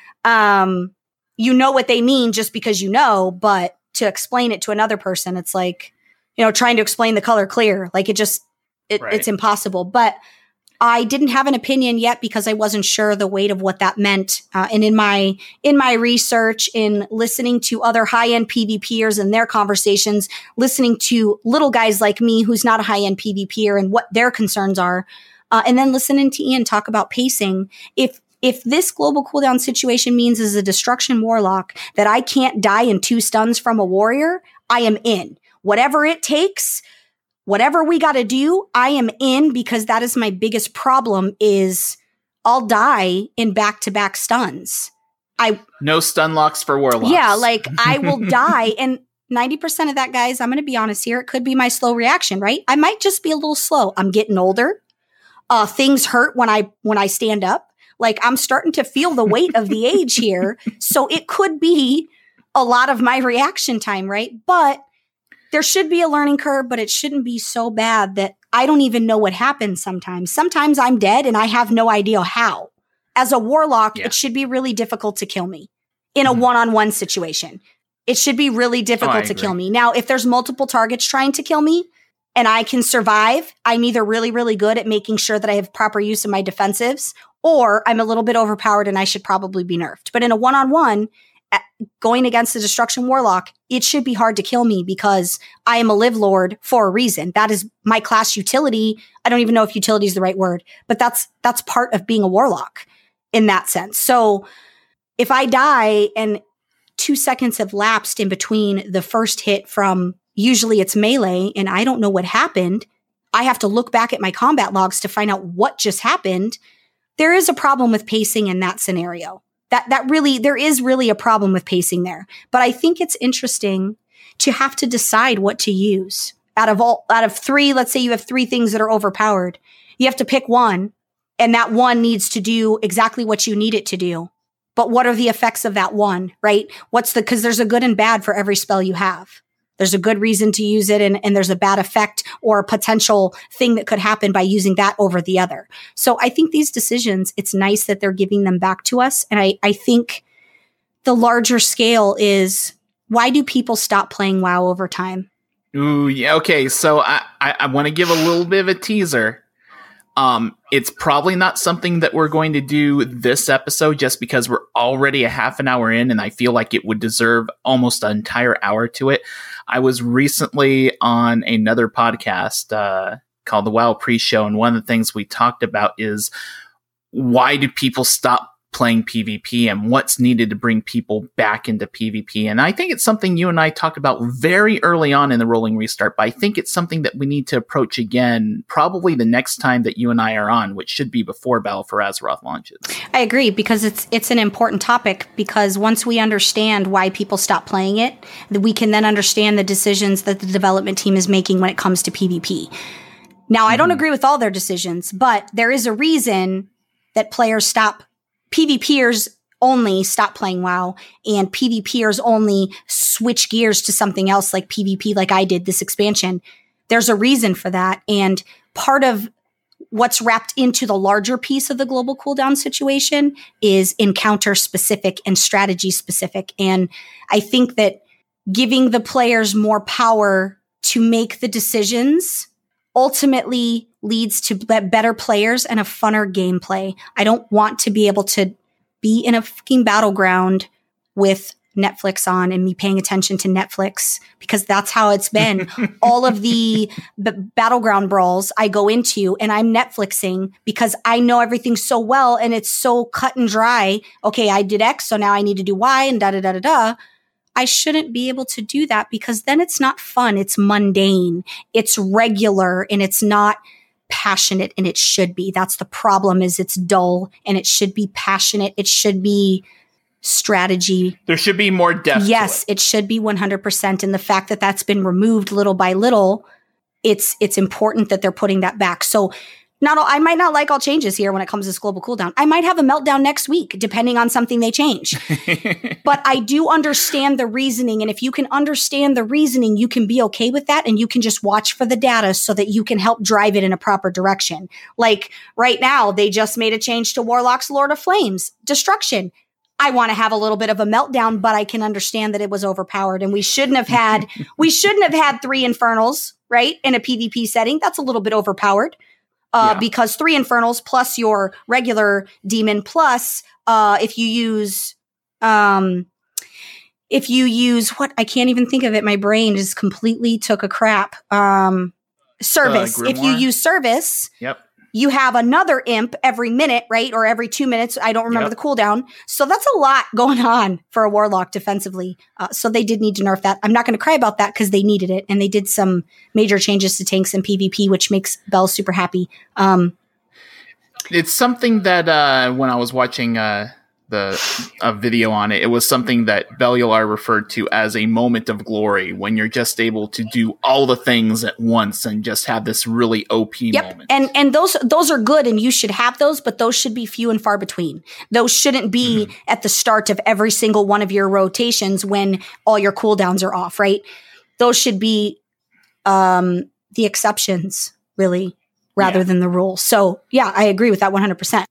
Um, you know what they mean just because you know, but to explain it to another person, it's like, you know, trying to explain the color clear. Like it just, it, right. it's impossible. But I didn't have an opinion yet because I wasn't sure the weight of what that meant. Uh, and in my in my research, in listening to other high-end PvPers and their conversations, listening to little guys like me who's not a high-end PvPer and what their concerns are, uh, and then listening to Ian talk about pacing. If if this global cooldown situation means as a destruction warlock that I can't die in two stuns from a warrior, I am in. Whatever it takes, whatever we got to do, I am in, because that is my biggest problem is I'll die in back-to-back stuns. I No stun locks for warlocks. Yeah, like I will die. And ninety percent of that, guys, I'm going to be honest here, it could be my slow reaction, right? I might just be a little slow. I'm getting older. Uh, things hurt when I when I stand up. Like I'm starting to feel the weight of the age here. So it could be a lot of my reaction time, right? But there should be a learning curve, but it shouldn't be so bad that I don't even know what happens sometimes. Sometimes I'm dead and I have no idea how. As a warlock, yeah. it should be really difficult to kill me in a mm-hmm. one-on-one situation. It should be really difficult oh, to kill me. Now, if there's multiple targets trying to kill me and I can survive, I'm either really, really good at making sure that I have proper use of my defensives, or I'm a little bit overpowered and I should probably be nerfed. But in a one-on-one, going against the Destruction Warlock, it should be hard to kill me because I am a Live Lord for a reason. That is my class utility. I don't even know if utility is the right word, but that's that's part of being a Warlock in that sense. So if I die and two seconds have lapsed in between the first hit from usually it's melee and I don't know what happened, I have to look back at my combat logs to find out what just happened. There is a problem with pacing in that scenario. That that really, there is really a problem with pacing there. But I think it's interesting to have to decide what to use. Out of all, out of three, let's say you have three things that are overpowered. You have to pick one, and that one needs to do exactly what you need it to do. But what are the effects of that one, right? What's the, because there's a good and bad for every spell you have. There's a good reason to use it, and, and there's a bad effect or a potential thing that could happen by using that over the other. So I think these decisions, it's nice that they're giving them back to us. And I, I think the larger scale is, why do people stop playing WoW over time? Ooh, yeah. Okay, so I, I, I want to give a little bit of a teaser. Um, it's probably not something that we're going to do this episode just because we're already a half an hour in and I feel like it would deserve almost an entire hour to it. I was recently on another podcast uh, called the WoW Pre-Show, and one of the things we talked about is why do people stop playing PvP and what's needed to bring people back into PvP. And I think it's something you and I talked about very early on in the Rolling Restart, but I think it's something that we need to approach again probably the next time that you and I are on, which should be before Battle for Azeroth launches. I agree, because it's it's an important topic, because once we understand why people stop playing it, we can then understand the decisions that the development team is making when it comes to PvP. Now, I don't mm-hmm. agree with all their decisions, but there is a reason that players stop PvPers only stop playing WoW, and PvPers only switch gears to something else like PvP, like I did this expansion. There's a reason for that. And part of what's wrapped into the larger piece of the global cooldown situation is encounter specific and strategy specific. And I think that giving the players more power to make the decisions ultimately leads to better players and a funner gameplay. I don't want to be able to be in a fucking battleground with Netflix on and me paying attention to Netflix, because that's how it's been. All of the b- battleground brawls I go into and I'm Netflixing because I know everything so well and it's so cut and dry. Okay, I did X, so now I need to do Y and da da da da da. I shouldn't be able to do that, because then it's not fun. It's mundane. It's regular, and it's not passionate, and it should be. That's the problem, is it's dull, and it should be passionate. It should be strategy. There should be more depth. Yes, to it. it should be one hundred percent. And the fact that that's been removed little by little, it's it's important that they're putting that back. So not all, I might not like all changes here when it comes to this global cooldown. I might have a meltdown next week, depending on something they change. But I do understand the reasoning. And if you can understand the reasoning, you can be okay with that. And you can just watch for the data so that you can help drive it in a proper direction. Like right now, they just made a change to Warlock's Lord of Flames, Destruction. I want to have a little bit of a meltdown, but I can understand that it was overpowered, and we shouldn't have had, we shouldn't have had three Infernals, right? In a PvP setting. That's a little bit overpowered. Uh, yeah. Because three Infernals plus your regular demon plus, uh, if you use, um, if you use what, I can't even think of it. My brain just completely took a crap. Um, service. Uh, if you use service, yep. You have another imp every minute, right? Or every two minutes. I don't remember yep. the cooldown. So that's a lot going on for a Warlock defensively. Uh, so they did need to nerf that. I'm not going to cry about that because they needed it. And they did some major changes to tanks and PvP, which makes Bell super happy. Um, it's something that uh, when I was watching uh, the a video on it, it was something that Bellular referred to as a moment of glory, when you're just able to do all the things at once and just have this really O P yep. moment. And and those those are good, and you should have those, but those should be few and far between. Those shouldn't be mm-hmm. at the start of every single one of your rotations when all your cooldowns are off, right? Those should be um, the exceptions, really, rather yeah. than the rules. So, yeah, I agree with that one hundred percent.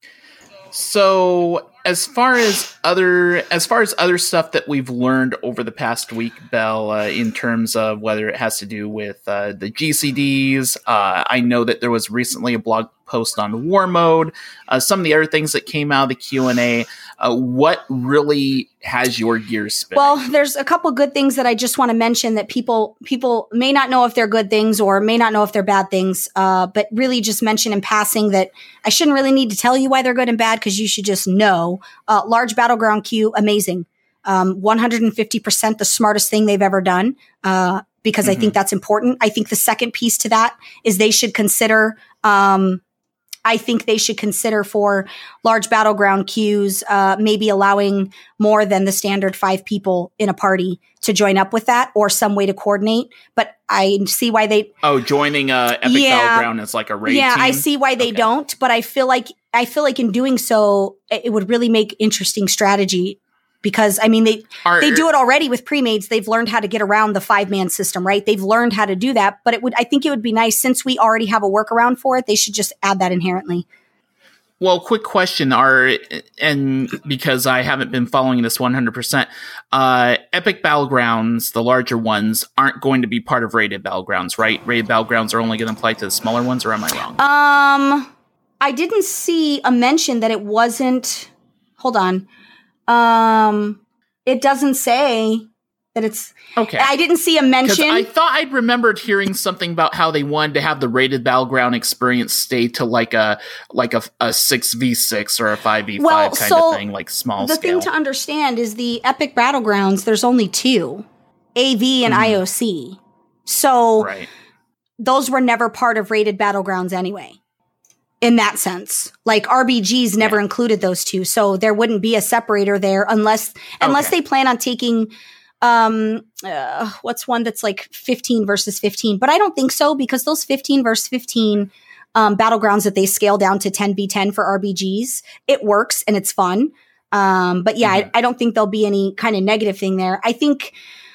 So, as far as other as far as other stuff that we've learned over the past week, Belle, uh, in terms of whether it has to do with uh, the G C Ds, uh, I know that there was recently a blog post on War Mode. Uh, some of the other things that came out of the Q and A. Uh, what really has your gears spinning? Well, there's a couple good things that I just want to mention that people people may not know if they're good things or may not know if they're bad things, uh, but really just mention in passing that I shouldn't really need to tell you why they're good and bad because you should just know. Uh, large battleground queue, amazing. Um, one hundred fifty percent the smartest thing they've ever done uh, because mm-hmm. I think that's important. I think the second piece to that is they should consider um, I think they should consider for large battleground queues, uh, maybe allowing more than the standard five people in a party to join up with that or some way to coordinate. But I see why they... Oh, joining uh, Epic yeah, Battleground as like a raid Yeah, team? I see why they okay. don't. But I feel like I feel like in doing so, it would really make interesting strategy. Because, I mean, they Are, they do it already with pre-mades. They've learned how to get around the five-man system, right? They've learned how to do that. But it would, I think it would be nice, since we already have a workaround for it, they should just add that inherently. Well, quick question, are and because I haven't been following this one hundred percent, uh, Epic Battlegrounds, the larger ones, aren't going to be part of Rated Battlegrounds, right? Rated Battlegrounds are only going to apply to the smaller ones, or am I wrong? Um, I didn't see a mention that it wasn't... Hold on. Um, it doesn't say that it's okay. I didn't see a mention. I thought I'd remembered hearing something about how they wanted to have the Rated Battleground experience stay to like a like a, a six v six or a five v five well, kind so of thing, like small the scale. The thing to understand is the Epic Battlegrounds, there's only two, A V and mm-hmm. I O C. So right. those were never part of Rated Battlegrounds anyway. In that sense, like R B Gs never yeah. included those two, so there wouldn't be a separator there unless unless okay. they plan on taking um uh, what's one that's like fifteen versus fifteen. But I don't think so because those fifteen versus fifteen um, battlegrounds that they scale down to ten v ten for R B Gs, it works and it's fun. Um, but yeah, mm-hmm. I, I don't think there'll be any kind of negative thing there. I think.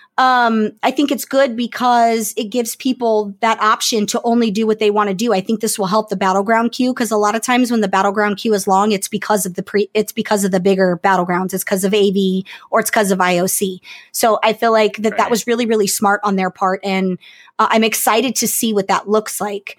Um, I think it's good because it gives people that option to only do what they want to do. I think this will help the battleground queue because a lot of times when the battleground queue is long, it's because of the pre, it's because of the bigger battlegrounds. It's because of A V or it's because of I O C. So I feel like that right. that was really, really smart on their part. And uh, I'm excited to see what that looks like,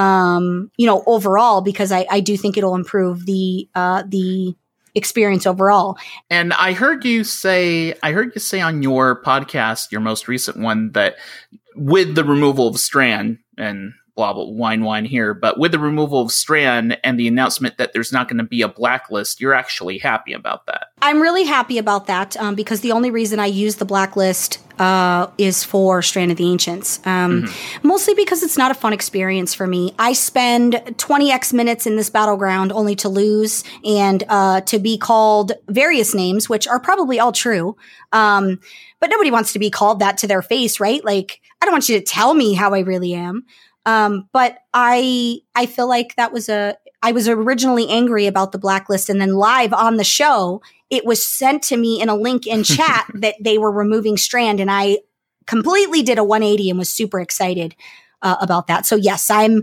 um, you know, overall, because I, I do think it'll improve the, uh, the, experience overall. And I heard you say, I heard you say on your podcast, your most recent one, that with the removal of Strand and blah, blah, wine, wine here, but with the removal of Strand and the announcement that there's not going to be a blacklist, you're actually happy about that. I'm really happy about that um, because the only reason I use the blacklist uh, is for Strand of the Ancients. Um, mm-hmm. Mostly because it's not a fun experience for me. I spend twenty x minutes in this battleground only to lose and uh, to be called various names, which are probably all true. Um, but nobody wants to be called that to their face, right? Like, I don't want you to tell me how I really am. Um, but I, I feel like that was a, I was originally angry about the blacklist, and then live on the show, it was sent to me in a link in chat that they were removing Strand, and I completely did a one eighty and was super excited uh, about that. So yes, I'm,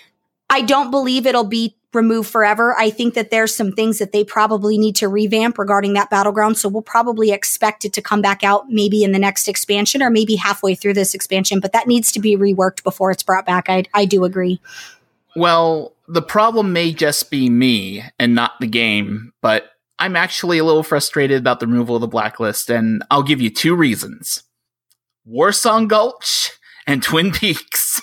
I don't believe it'll be removed forever. I think that there's some things that they probably need to revamp regarding that battleground. So we'll probably expect it to come back out maybe in the next expansion or maybe halfway through this expansion, but that needs to be reworked before it's brought back. I, I do agree. Well, the problem may just be me and not the game, but I'm actually a little frustrated about the removal of the blacklist, and I'll give you two reasons. Warsong Gulch and Twin Peaks.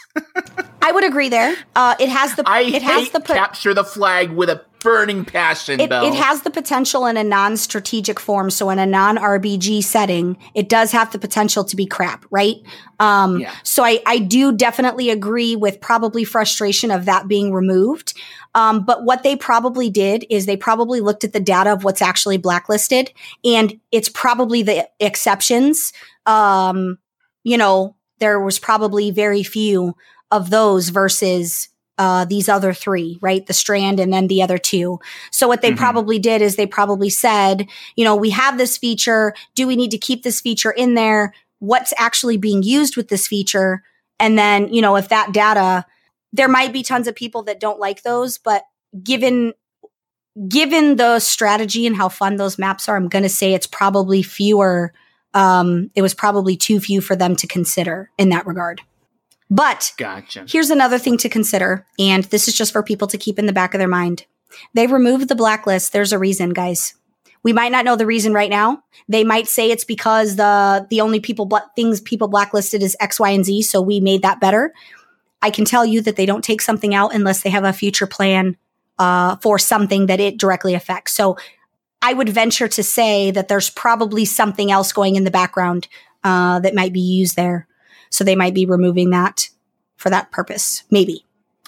I would agree there. Uh, it has the. I it has hate the po- capture the flag with a burning passion. It, Belle. it has the potential in a non-strategic form. So in a non-R B G setting, it does have the potential to be crap, right? Um, yeah. So I, I do definitely agree with probably frustration of that being removed. Um, but what they probably did is they probably looked at the data of what's actually blacklisted, and it's probably the exceptions. Um, you know, there was probably very few of those versus uh, these other three, right? The Strand and then the other two. So what they mm-hmm. probably did is they probably said, you know, we have this feature. Do we need to keep this feature in there? What's actually being used with this feature? And then, you know, if that data, there might be tons of people that don't like those, but given given the strategy and how fun those maps are, I'm going to say it's probably fewer. Um, it was probably too few for them to consider in that regard. But gotcha. Here's another thing to consider, and this is just for people to keep in the back of their mind. They removed the blacklist. There's a reason, guys. We might not know the reason right now. They might say it's because the the only people bla- things people blacklisted is X, Y, and Z, so we made that better. I can tell you that they don't take something out unless they have a future plan uh, for something that it directly affects. So I would venture to say that there's probably something else going in the background uh, that might be used there. So they might be removing that for that purpose. Maybe.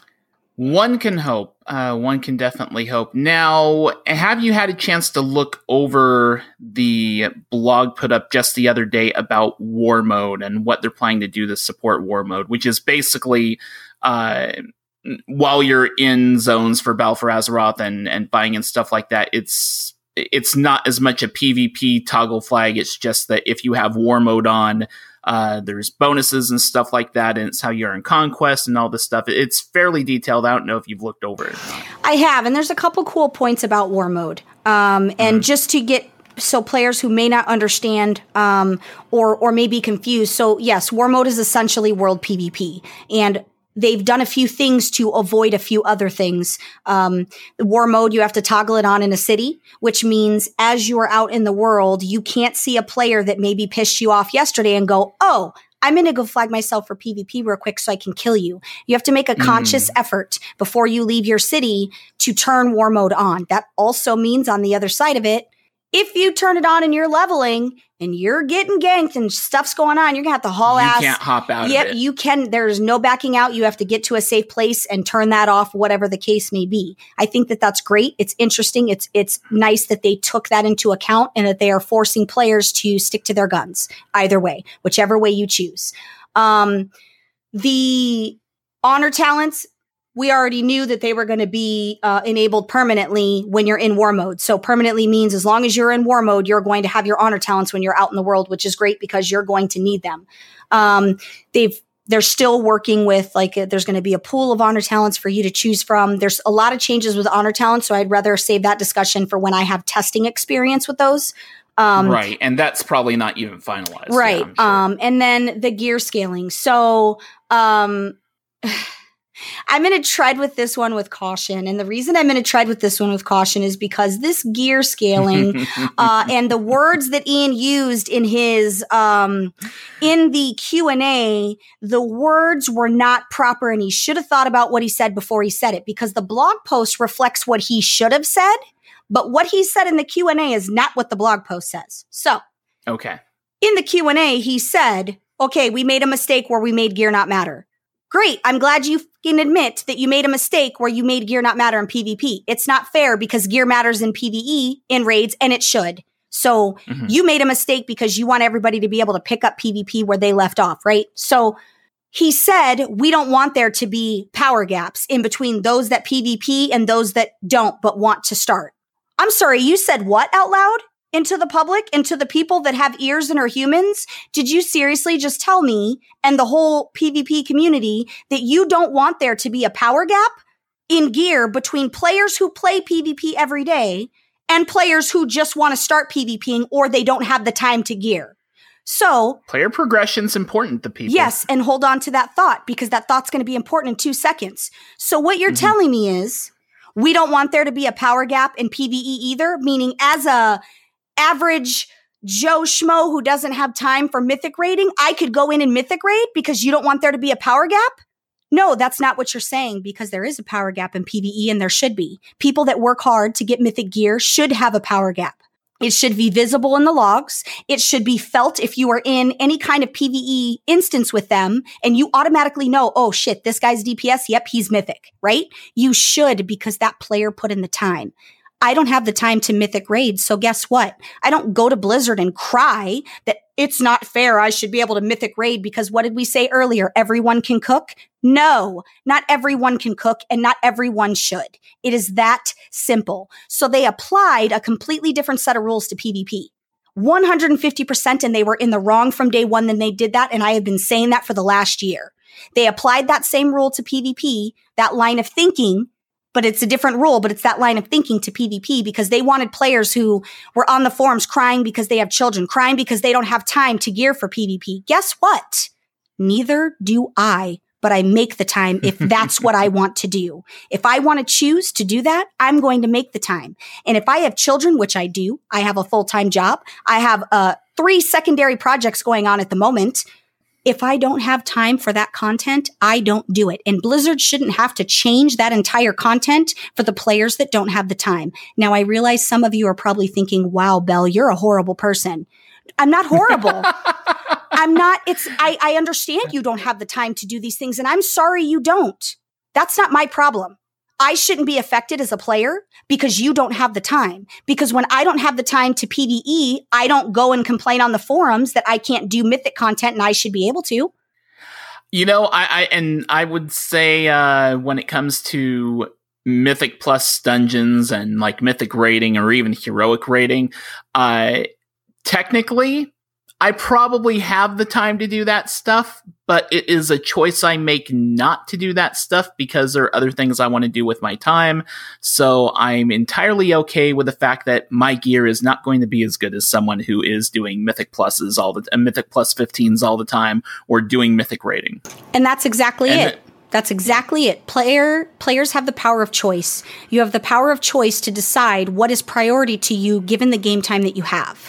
One can hope. Uh, one can definitely hope. Now, have you had a chance to look over the blog put up just the other day about War Mode and what they're planning to do to support War Mode, which is basically uh, while you're in zones for Battle for Azeroth and, and buying and stuff like that, it's it's not as much a PvP toggle flag. It's just that if you have War Mode on, Uh, there's bonuses and stuff like that, and it's how you earn conquest and all this stuff. It's fairly detailed. I don't know if you've looked over it or not. I have, and there's a couple cool points about War Mode. Um, and mm-hmm. just to get so players who may not understand um, or or may be confused. So yes, War Mode is essentially world PvP, and they've done a few things to avoid a few other things. Um, War Mode, you have to toggle it on in a city, which means as you are out in the world, you can't see a player that maybe pissed you off yesterday and go, oh, I'm going to go flag myself for PvP real quick so I can kill you. You have to make a conscious mm. effort before you leave your city to turn War Mode on. That also means on the other side of it, if you turn it on and you're leveling and you're getting ganked and stuff's going on, you're going to have to haul you ass. You can't hop out yep, of it. You can. There's no backing out. You have to get to a safe place and turn that off, whatever the case may be. I think that that's great. It's interesting. It's it's nice that they took that into account and that they are forcing players to stick to their guns either way, whichever way you choose. Um, the honor talents, we already knew that they were going to be uh, enabled permanently when you're in War Mode. So permanently means as long as you're in War Mode, you're going to have your honor talents when you're out in the world, which is great because you're going to need them. Um, they've they're still working with, like, uh, there's going to be a pool of honor talents for you to choose from. There's a lot of changes with honor talents, so I'd rather save that discussion for when I have testing experience with those. Um, right, and that's probably not even finalized. Right, yeah, sure. um, and then the gear scaling. So um, I'm going to tread with this one with caution. And the reason I'm going to tread with this one with caution is because this gear scaling uh, and the words that Ian used in his um, in the Q and A, the words were not proper, and he should have thought about what he said before he said it, because the blog post reflects what he should have said, but what he said in the Q and A is not what the blog post says. So, okay, in the Q and A, he said, okay, we made a mistake where we made gear not matter. Great. I'm glad you can admit that you made a mistake where you made gear not matter in PvP. It's not fair because gear matters in PvE, in raids, and it should. So mm-hmm. you made a mistake because you want everybody to be able to pick up PvP where they left off, right? So he said, we don't want there to be power gaps in between those that PvP and those that don't but want to start. I'm sorry, you said what out loud? Into the public, into the people that have ears and are humans? Did you seriously just tell me and the whole PvP community that you don't want there to be a power gap in gear between players who play PvP every day and players who just want to start PvPing or they don't have the time to gear? So player progression's important to people. Yes, and hold on to that thought, because that thought's going to be important in two seconds. So what you're mm-hmm. telling me is we don't want there to be a power gap in PvE either, meaning as a average Joe Schmo who doesn't have time for mythic raiding, I could go in and mythic raid because you don't want there to be a power gap? No, that's not what you're saying, because there is a power gap in PvE and there should be. People that work hard to get mythic gear should have a power gap. It should be visible in the logs. It should be felt if you are in any kind of PvE instance with them and you automatically know, oh shit, this guy's D P S, yep, he's mythic, right? You should, because that player put in the time. I don't have the time to mythic raid, so guess what? I don't go to Blizzard and cry that it's not fair, I should be able to mythic raid, because what did we say earlier? Everyone can cook? No, not everyone can cook and not everyone should. It is that simple. So they applied a completely different set of rules to PvP. one hundred fifty percent, and they were in the wrong from day one when they did that, and I have been saying that for the last year. They applied that same rule to PvP, that line of thinking, but it's a different rule, but it's that line of thinking to PvP because they wanted players who were on the forums crying because they have children, crying because they don't have time to gear for PvP. Guess what? Neither do I, but I make the time if that's what I want to do. If I want to choose to do that, I'm going to make the time. And if I have children, which I do, I have a full-time job. I have uh, three secondary projects going on at the moment. If I don't have time for that content, I don't do it. And Blizzard shouldn't have to change that entire content for the players that don't have the time. Now, I realize some of you are probably thinking, wow, Belle, you're a horrible person. I'm not horrible. I'm not, it's, I, I understand you don't have the time to do these things, and I'm sorry you don't. That's not my problem. I shouldn't be affected as a player because you don't have the time. Because when I don't have the time to PvE, I don't go and complain on the forums that I can't do Mythic content and I should be able to. You know, I, I and I would say uh, when it comes to Mythic Plus dungeons and like Mythic rating or even Heroic rating, uh, technically, I probably have the time to do that stuff, but it is a choice I make not to do that stuff because there are other things I want to do with my time. So I'm entirely okay with the fact that my gear is not going to be as good as someone who is doing Mythic Pluses all the uh, Mythic Plus fifteens all the time or doing Mythic rating. And that's exactly and it. it. That's exactly it. Player players have the power of choice. You have the power of choice to decide what is priority to you given the game time that you have.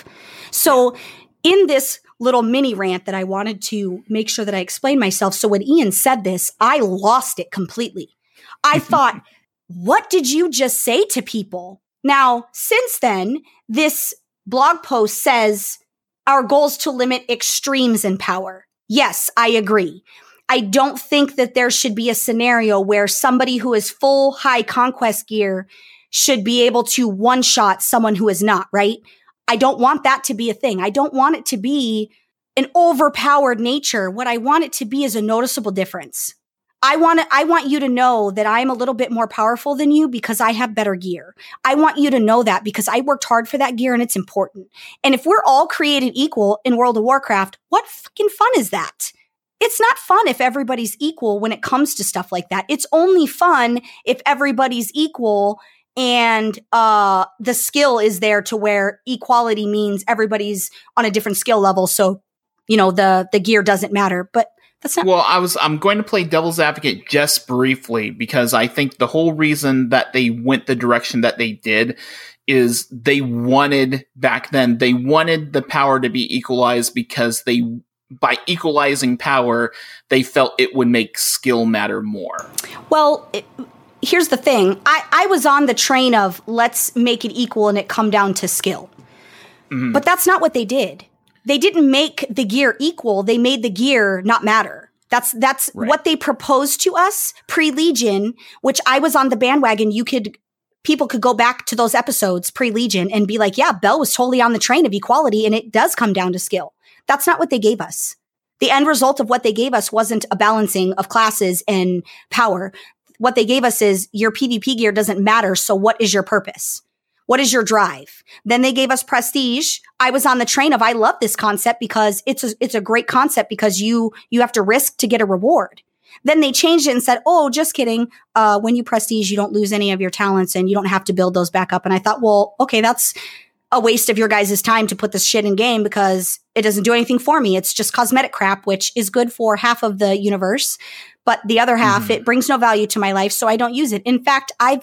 So in this little mini rant that I wanted to make sure that I explained myself. So when Ian said this, I lost it completely. I thought, what did you just say to people? Now, since then, this blog post says our goal is to limit extremes in power. Yes, I agree. I don't think that there should be a scenario where somebody who is full high conquest gear should be able to one-shot someone who is not, right? I don't want that to be a thing. I don't want it to be an overpowered nature. What I want it to be is a noticeable difference. I want to, I want you to know that I'm a little bit more powerful than you because I have better gear. I want you to know that because I worked hard for that gear and it's important. And if we're all created equal in World of Warcraft, what fucking fun is that? It's not fun if everybody's equal when it comes to stuff like that. It's only fun if everybody's equal and uh, the skill is there to where equality means everybody's on a different skill level. So, you know, the, the gear doesn't matter, but that's not. Well, I was, I'm going to play devil's advocate just briefly because I think the whole reason that they went the direction that they did is they wanted back then, they wanted the power to be equalized because they, by equalizing power, they felt it would make skill matter more. Well, it, here's the thing. I, I was on the train of let's make it equal and it come down to skill. Mm-hmm. But that's not what they did. They didn't make the gear equal. They made the gear not matter. That's that's right. What they proposed to us pre-Legion, which I was on the bandwagon. You could people could go back to those episodes pre-Legion and be like, yeah, Belle was totally on the train of equality and it does come down to skill. That's not what they gave us. The end result of what they gave us wasn't a balancing of classes and power. What they gave us is your PvP gear doesn't matter. So what is your purpose? What is your drive? Then they gave us prestige. I was on the train of, I love this concept because it's a, it's a great concept because you, you have to risk to get a reward. Then they changed it and said, oh, just kidding. Uh, when you prestige, you don't lose any of your talents and you don't have to build those back up. And I thought, well, okay, that's a waste of your guys' time to put this shit in game because it doesn't do anything for me. It's just cosmetic crap, which is good for half of the universe. But the other half, mm-hmm. it brings no value to my life, so I don't use it. In fact, I've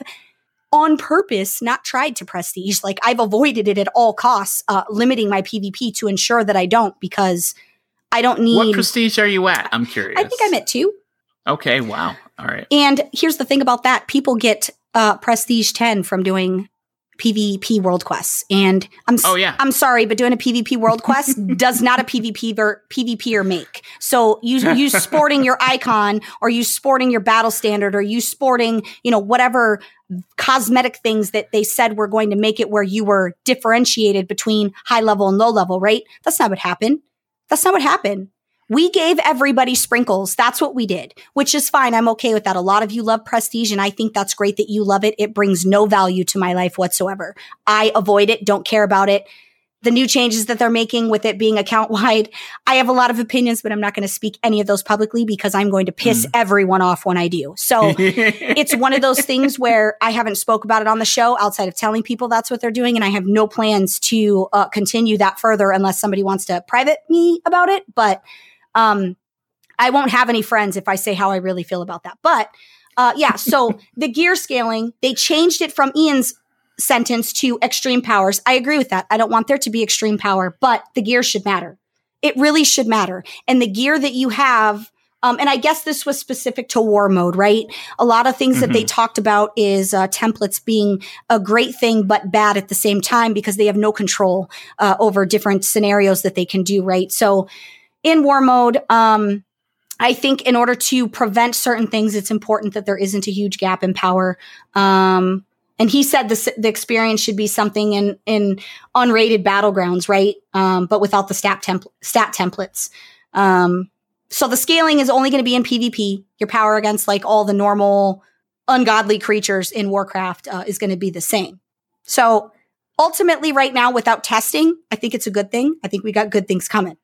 on purpose not tried to prestige. Like I've avoided it at all costs, uh, limiting my PvP to ensure that I don't because I don't need. What prestige are you at? I'm curious. I think I'm at two. Okay, wow. All right. And here's the thing about that. People get uh, prestige ten from doing PvP world quests. And I'm oh, yeah. I'm sorry, but doing a PvP world quest does not a PvP ver- PvPer make. So you you sporting your icon or you sporting your battle standard or you sporting, you know, whatever cosmetic things that they said were going to make it where you were differentiated between high level and low level, right? That's not what happened. That's not what happened. We gave everybody sprinkles. That's what we did, which is fine. I'm okay with that. A lot of you love prestige, and I think that's great that you love it. It brings no value to my life whatsoever. I avoid it, don't care about it. the new changes that they're making with it being account wide. I have a lot of opinions, but I'm not going to speak any of those publicly because I'm going to piss mm. everyone off when I do. So it's one of those things where I haven't spoke about it on the show outside of telling people that's what they're doing. And I have no plans to uh, continue that further unless somebody wants to private me about it. But um, I won't have any friends if I say how I really feel about that. But uh, yeah, so the gear scaling, they changed it from Ian's sentence to extreme powers. I agree with that. I don't want there to be extreme power, but the gear should matter. It really should matter. And the gear that you have, um, and I guess this was specific to war mode, right? A lot of things mm-hmm. that they talked about is uh, templates being a great thing, but bad at the same time because they have no control uh, over different scenarios that they can do, right? So in war mode, um, I think in order to prevent certain things, it's important that there isn't a huge gap in power. Um, And he said the, the experience should be something in, in unrated battlegrounds, right? Um, but without the stat, templ- stat templates. Um, so the scaling is only going to be in PvP. Your power against like all the normal ungodly creatures in Warcraft uh, is going to be the same. So ultimately right now without testing, I think it's a good thing. I think we got good things coming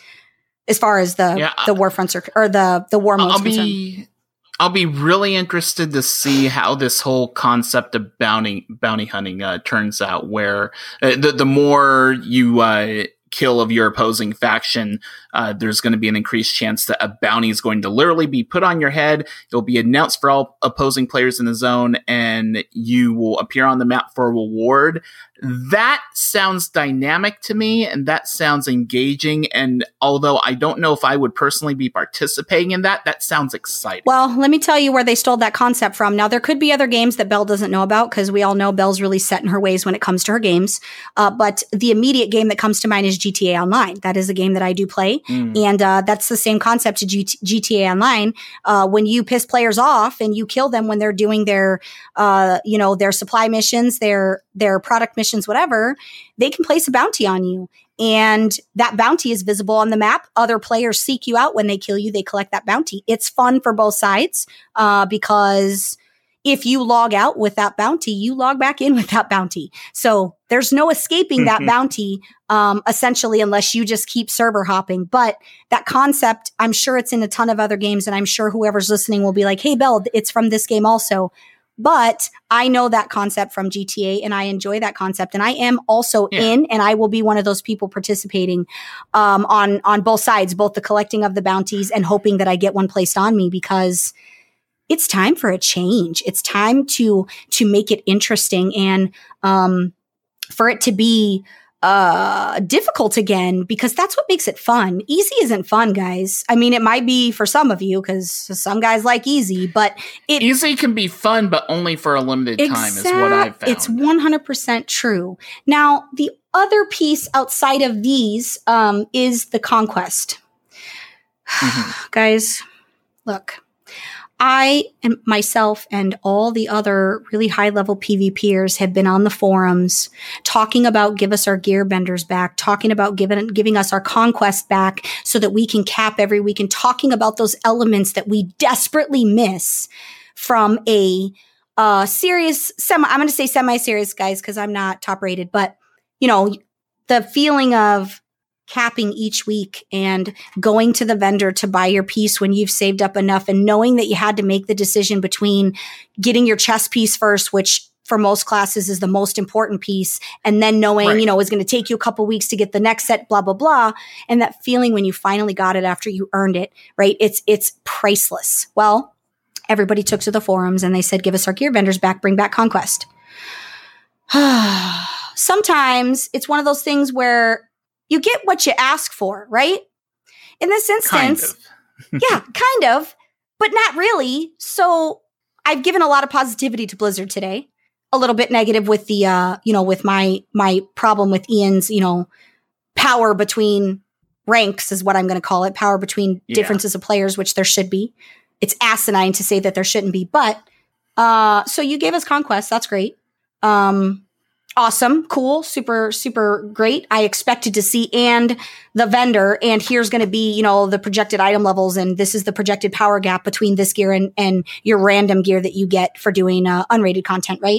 as far as the, yeah, the war fronts are, or the, the war modes I'll be- I'll be really interested to see how this whole concept of bounty bounty hunting uh, turns out. Where uh, the the more you uh, kill of your opposing faction, uh, there's going to be an increased chance that a bounty is going to literally be put on your head. It'll be announced for all opposing players in the zone, and you will appear on the map for a reward. That sounds dynamic to me, and that sounds engaging. And although I don't know if I would personally be participating in that, that sounds exciting. Well, let me tell you where they stole that concept from. Now, there could be other games that Belle doesn't know about because we all know Belle's really set in her ways when it comes to her games. Uh, but the immediate game that comes to mind is G T A Online. That is a game that I do play. Mm. And uh, that's the same concept to G- G T A Online. Uh, when you piss players off and you kill them when they're doing their, uh, you know, their supply missions, their their product missions, whatever, they can place a bounty on you. And that bounty is visible on the map. Other players seek you out when they kill you. They collect that bounty. It's fun for both sides uh, because if you log out with that bounty, you log back in with that bounty. So there's no escaping mm-hmm. that bounty, um, essentially, unless you just keep server hopping. But that concept, I'm sure it's in a ton of other games, and I'm sure whoever's listening will be like, hey, Belle, it's from this game also. But I know that concept from G T A and I enjoy that concept. And I am also yeah. in, and I will be one of those people participating um, on, on both sides, both the collecting of the bounties and hoping that I get one placed on me because it's time for a change. It's time to, to make it interesting and um, for it to be uh, difficult again, because that's what makes it fun. Easy isn't fun, guys. I mean, it might be for some of you because some guys like easy, but it, easy can be fun, but only for a limited exact, time is what I've found. It's one hundred percent true. Now, the other piece outside of these um, is the conquest. Mm-hmm. Guys, look. I and myself and all the other really high level PvPers have been on the forums talking about give us our gear benders back, talking about giving, giving us our conquest back so that we can cap every week and talking about those elements that we desperately miss from a uh, serious, semi, I'm going to say semi-serious, guys, because I'm not top rated, but you know, the feeling of capping each week and going to the vendor to buy your piece when you've saved up enough and knowing that you had to make the decision between getting your chess piece first, which for most classes is the most important piece, and then knowing, right. you know, it's going to take you a couple weeks to get the next set, blah, blah, blah. And that feeling when you finally got it after you earned it, right? It's, it's priceless. Well, everybody took to the forums and they said, give us our gear vendors back, bring back Conquest. Sometimes it's one of those things where you get what you ask for, right? In this instance, kind of. yeah, kind of, but not really. So I've given a lot of positivity to Blizzard today, a little bit negative with the, uh, you know, with my, my problem with Ian's, you know, power between ranks is what I'm going to call it. Power between yeah. differences of players, which there should be. It's asinine to say that there shouldn't be, but, uh, so you gave us Conquest. That's great. Um, Awesome, cool, super, super great. I expected to see and the vendor, and here's going to be, you know, the projected item levels, and this is the projected power gap between this gear and, and your random gear that you get for doing uh, unrated content, right?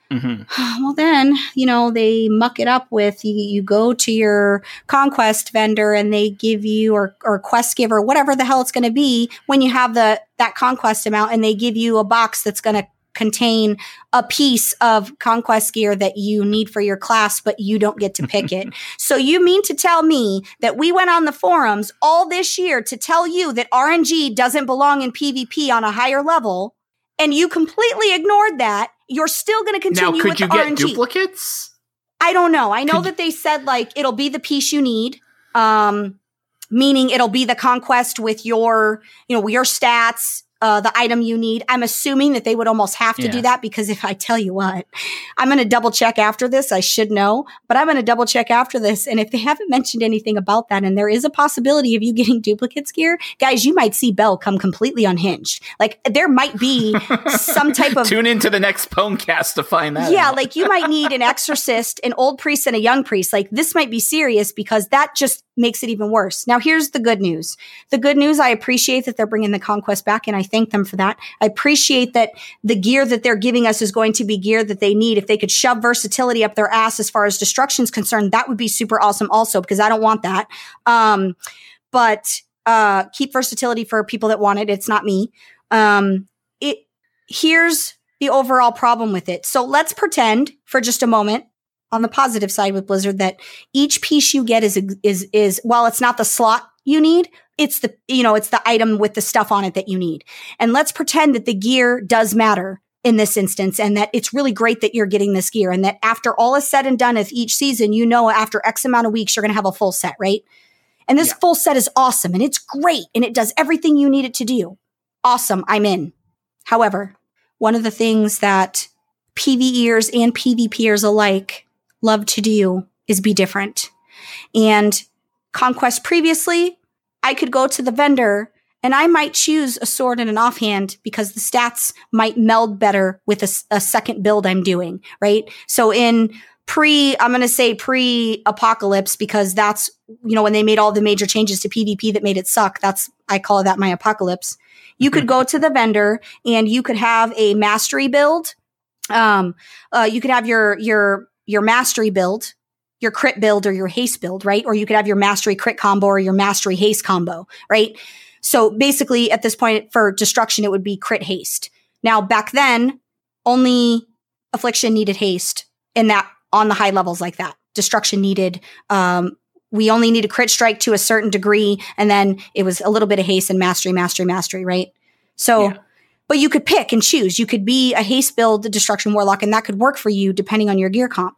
Mm-hmm. Well, then, you know, they muck it up with you, you go to your conquest vendor and they give you, or, or quest giver, whatever the hell it's going to be when you have the, that conquest amount, and they give you a box that's going to contain a piece of conquest gear that you need for your class, but you don't get to pick it. So you mean to tell me that we went on the forums all this year to tell you that R N G doesn't belong in PvP on a higher level, and you completely ignored that? You're still going to continue now, could with you the get R N G. Duplicates? I don't know. I know could that they said like it'll be the piece you need, um, meaning it'll be the conquest with your, you know, your stats, uh, the item you need. I'm assuming that they would almost have to yeah. do that, because if I tell you what, I'm going to double check after this. I should know, but I'm going to double check after this. And if they haven't mentioned anything about that, and there is a possibility of you getting duplicates gear, guys, you might see Bell come completely unhinged. Like there might be some type of tune into the next Pwnecast to find that. Yeah, out. like you might need an exorcist, an old priest, and a young priest. Like this might be serious, because that just makes it even worse. Now, here's the good news. The good news, I appreciate that they're bringing the conquest back, and I thank them for that. I appreciate that the gear that they're giving us is going to be gear that they need. If they could shove versatility up their ass as far as destruction is concerned, that would be super awesome also, because I don't want that. Um, but uh, keep versatility for people that want it. It's not me. Um, it here's the overall problem with it. So let's pretend for just a moment, on the positive side with Blizzard, that each piece you get is, is, is, while it's not the slot you need, it's the, you know, it's the item with the stuff on it that you need. And let's pretend that the gear does matter in this instance, and that it's really great that you're getting this gear, and that after all is said and done of each season, you know, after X amount of weeks, you're going to have a full set, right? And this yeah. full set is awesome, and it's great, and it does everything you need it to do. Awesome. I'm in. However, one of the things that PvEers and PvPers alike love to do is be different. And Conquest previously, I could go to the vendor and I might choose a sword and an offhand because the stats might meld better with a, a second build I'm doing, right? So in pre, I'm going to say pre-apocalypse, because that's, you know, when they made all the major changes to PvP that made it suck. That's, I call that my apocalypse. You could go to the vendor and you could have a mastery build. Um, uh, you could have your, your, your mastery build, your crit build, or your haste build, right? Or you could have your mastery crit combo or your mastery haste combo, right? So basically at this point for destruction, it would be crit haste. Now back then, only affliction needed haste in that, on the high levels like that. Destruction needed, um, we only need a crit strike to a certain degree. And then it was a little bit of haste and mastery, mastery, mastery, right? So, yeah. But you could pick and choose. You could be a haste build, a destruction warlock, and that could work for you depending on your gear comp.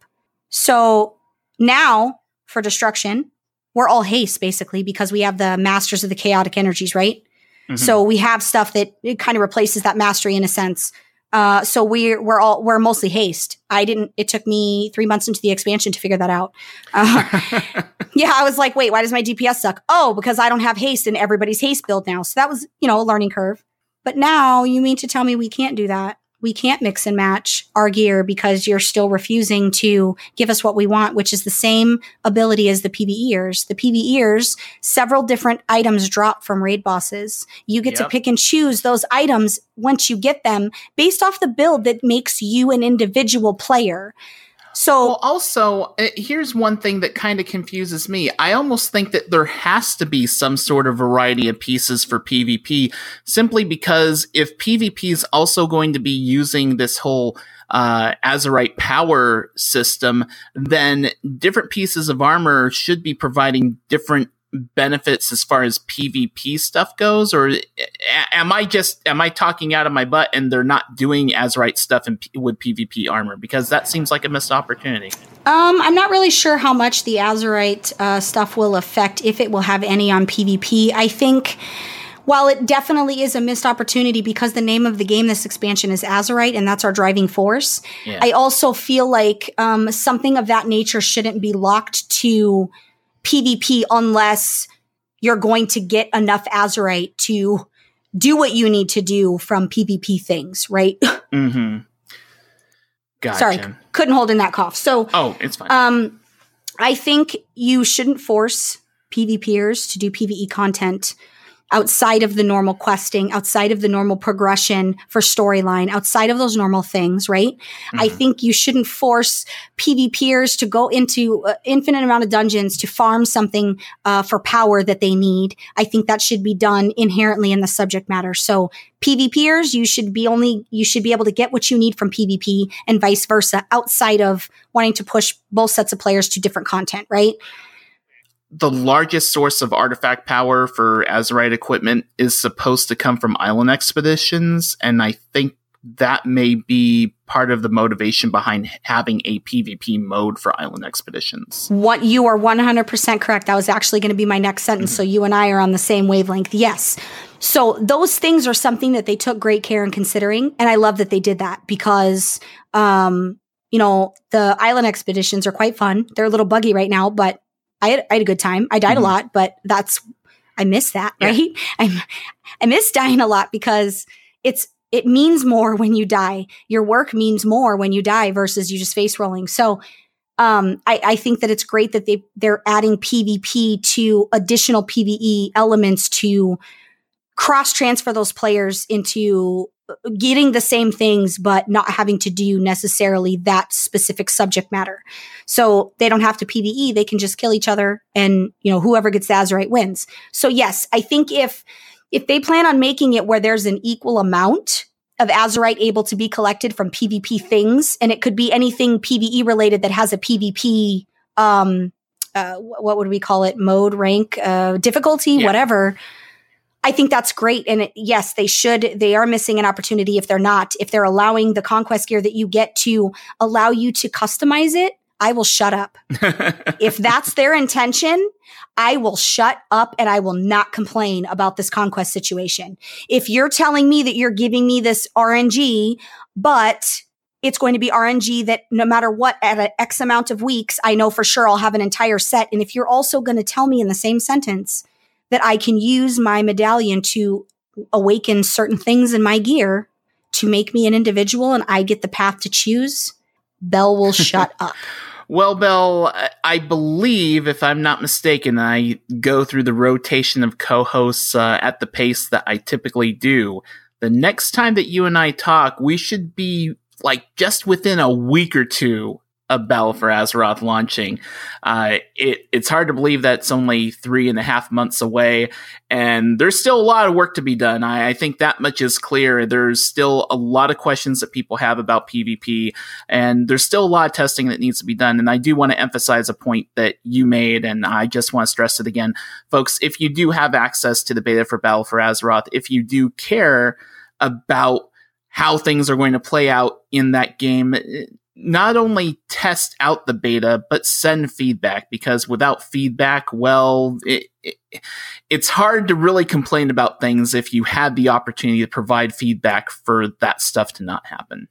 So now for destruction, we're all haste basically, because we have the masters of the chaotic energies, right? Mm-hmm. So we have stuff that it kind of replaces that mastery in a sense. Uh, so we're, we're all, we're mostly haste. I didn't, it took me three months into the expansion to figure that out. Uh, yeah. I was like, wait, why does my D P S suck? Oh, because I don't have haste and everybody's haste build now. So that was, you know, a learning curve. But now you mean to tell me we can't do that? We can't mix and match our gear because you're still refusing to give us what we want, which is the same ability as the PvEers. The PvEers, several different items drop from raid bosses. You get yep. to pick and choose those items once you get them based off the build that makes you an individual player. So well, also, here's one thing that kind of confuses me. I almost think that there has to be some sort of variety of pieces for PvP, simply because if PvP is also going to be using this whole uh, Azerite power system, then different pieces of armor should be providing different benefits as far as PvP stuff goes. Or am I just, am I talking out of my butt and they're not doing Azerite stuff in, with PvP armor? Because that seems like a missed opportunity. Um, I'm not really sure how much the Azerite uh, stuff will affect, if it will have any on PvP. I think while it definitely is a missed opportunity because the name of the game this expansion is Azerite and that's our driving force, yeah. I also feel like um, something of that nature shouldn't be locked to PvP unless you're going to get enough Azerite to do what you need to do from PvP things, right? Mm-hmm. Gotcha. Sorry, couldn't hold in that cough. So, oh, it's fine. Um, I think you shouldn't force PvPers to do PvE content outside of the normal questing, outside of the normal progression for storyline, outside of those normal things, right? Mm-hmm. I think you shouldn't force PvPers to go into uh, infinite amount of dungeons to farm something uh, for power that they need. I think that should be done inherently in the subject matter. So PvPers, you should be only, you should be able to get what you need from PvP and vice versa outside of wanting to push both sets of players to different content, right? The largest source of artifact power for Azerite equipment is supposed to come from island expeditions, and I think that may be part of the motivation behind having a PvP mode for island expeditions. What you are one hundred percent correct. That was actually going to be my next sentence, mm-hmm. So you and I are on the same wavelength. Yes. So those things are something that they took great care in considering, and I love that they did that because, um, you know, the island expeditions are quite fun. They're a little buggy right now, but I had, I had a good time. I died mm-hmm. a lot, but that's, I miss that, yeah. right? I I miss dying a lot because it's, it means more when you die. Your work means more when you die versus you just face rolling. So, um, I, I think that it's great that they, they're adding PvP to additional PvE elements to cross transfer those players into getting the same things, but not having to do necessarily that specific subject matter. So they don't have to PvE. They can just kill each other and, you know, whoever gets the Azerite wins. So yes, I think if, if they plan on making it where there's an equal amount of Azerite able to be collected from PvP things, and it could be anything PvE related that has a PvP, um, uh, what would we call it? Mode, rank, uh, difficulty, yeah. whatever. I think that's great. And it, yes, they should. They are missing an opportunity if they're not. If they're allowing the conquest gear that you get to allow you to customize it, I will shut up. If that's their intention, I will shut up and I will not complain about this conquest situation. If you're telling me that you're giving me this R N G, but it's going to be R N G that no matter what, at an X amount of weeks, I know for sure I'll have an entire set. And if you're also going to tell me in the same sentence that I can use my medallion to awaken certain things in my gear to make me an individual and I get the path to choose, Belle will shut up. Well, Belle, I believe, if I'm not mistaken, I go through the rotation of co-hosts uh, at the pace that I typically do. The next time that you and I talk, we should be like just within a week or two of Battle for Azeroth launching. Uh, it, it's hard to believe that it's only three and a half months away, and there's still a lot of work to be done. I, I think that much is clear. There's still a lot of questions that people have about PvP, and there's still a lot of testing that needs to be done. And I do want to emphasize a point that you made, and I just want to stress it again. Folks, if you do have access to the beta for Battle for Azeroth, if you do care about how things are going to play out in that game, not only test out the beta, but send feedback, because without feedback, well, it, it, it's hard to really complain about things if you had the opportunity to provide feedback for that stuff to not happen.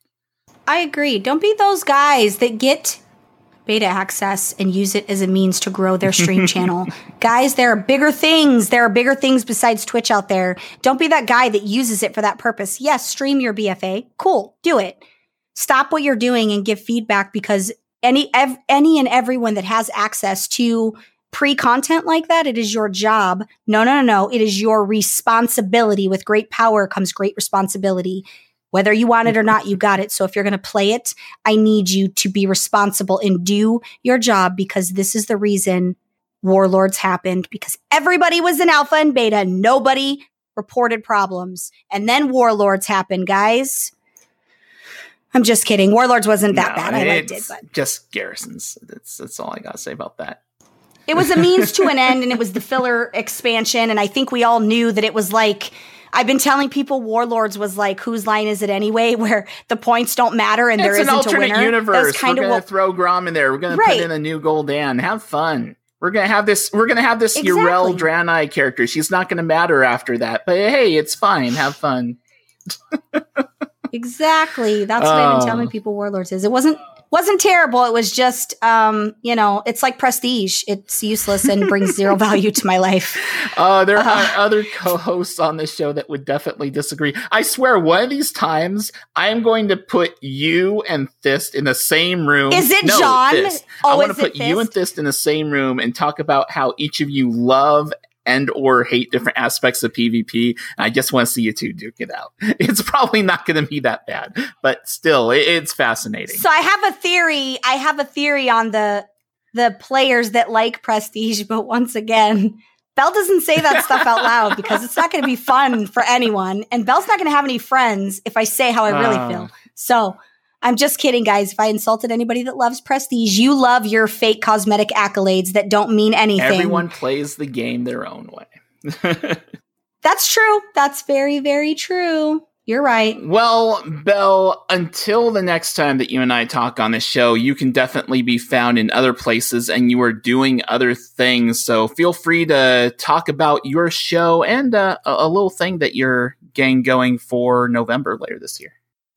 I agree. Don't be those guys that get beta access and use it as a means to grow their stream channel. Guys, there are bigger things. There are bigger things besides Twitch out there. Don't be that guy that uses it for that purpose. Yes, stream your B F A. Cool. Do it. Stop what you're doing and give feedback, because any ev- any and everyone that has access to pre-content like that, it is your job. No, no, no, no. It is your responsibility. With great power comes great responsibility. Whether you want it or not, you got it. So if you're going to play it, I need you to be responsible and do your job, because this is the reason Warlords happened, because everybody was in alpha and beta. Nobody reported problems. And then Warlords happened, guys. I'm just kidding. Warlords wasn't that no, bad. I liked it, but just garrisons. That's that's all I got to say about that. It was a means to an end, and it was the filler expansion. And I think we all knew that it was like, I've been telling people Warlords was like, whose line is it anyway? Where the points don't matter and it's there isn't a winner. It's an alternate universe. We're going to throw Grom in there. We're going right. to put in a new Gul'dan. Have fun. We're gonna have this. We're gonna have this exactly. Yrel Draenei character. She's not going to matter after that. But hey, it's fine. Have fun. Exactly. That's what oh. I've been telling people Warlords is. It wasn't wasn't terrible. It was just, um, you know, it's like Prestige. It's useless and brings zero value to my life. Uh, there uh, are other co-hosts on this show that would definitely disagree. I swear, one of these times, I am going to put you and Thist in the same room. Is it no, John? Thist. Oh, I want to is put it you and Thist in the same room and talk about how each of you love and or hate different aspects of PvP. And I just want to see you two duke it out. It's probably not going to be that bad, but still, it, it's fascinating. So I have a theory. I have a theory on the the players that like Prestige, but once again, Belle doesn't say that stuff out loud because it's not going to be fun for anyone. And Belle's not going to have any friends if I say how I really uh. feel. So I'm just kidding, guys. If I insulted anybody that loves Prestige, you love your fake cosmetic accolades that don't mean anything. Everyone plays the game their own way. That's true. That's very, very true. You're right. Well, Belle, until the next time that you and I talk on this show, you can definitely be found in other places and you are doing other things. So feel free to talk about your show and uh, a little thing that you're getting going for November later this year.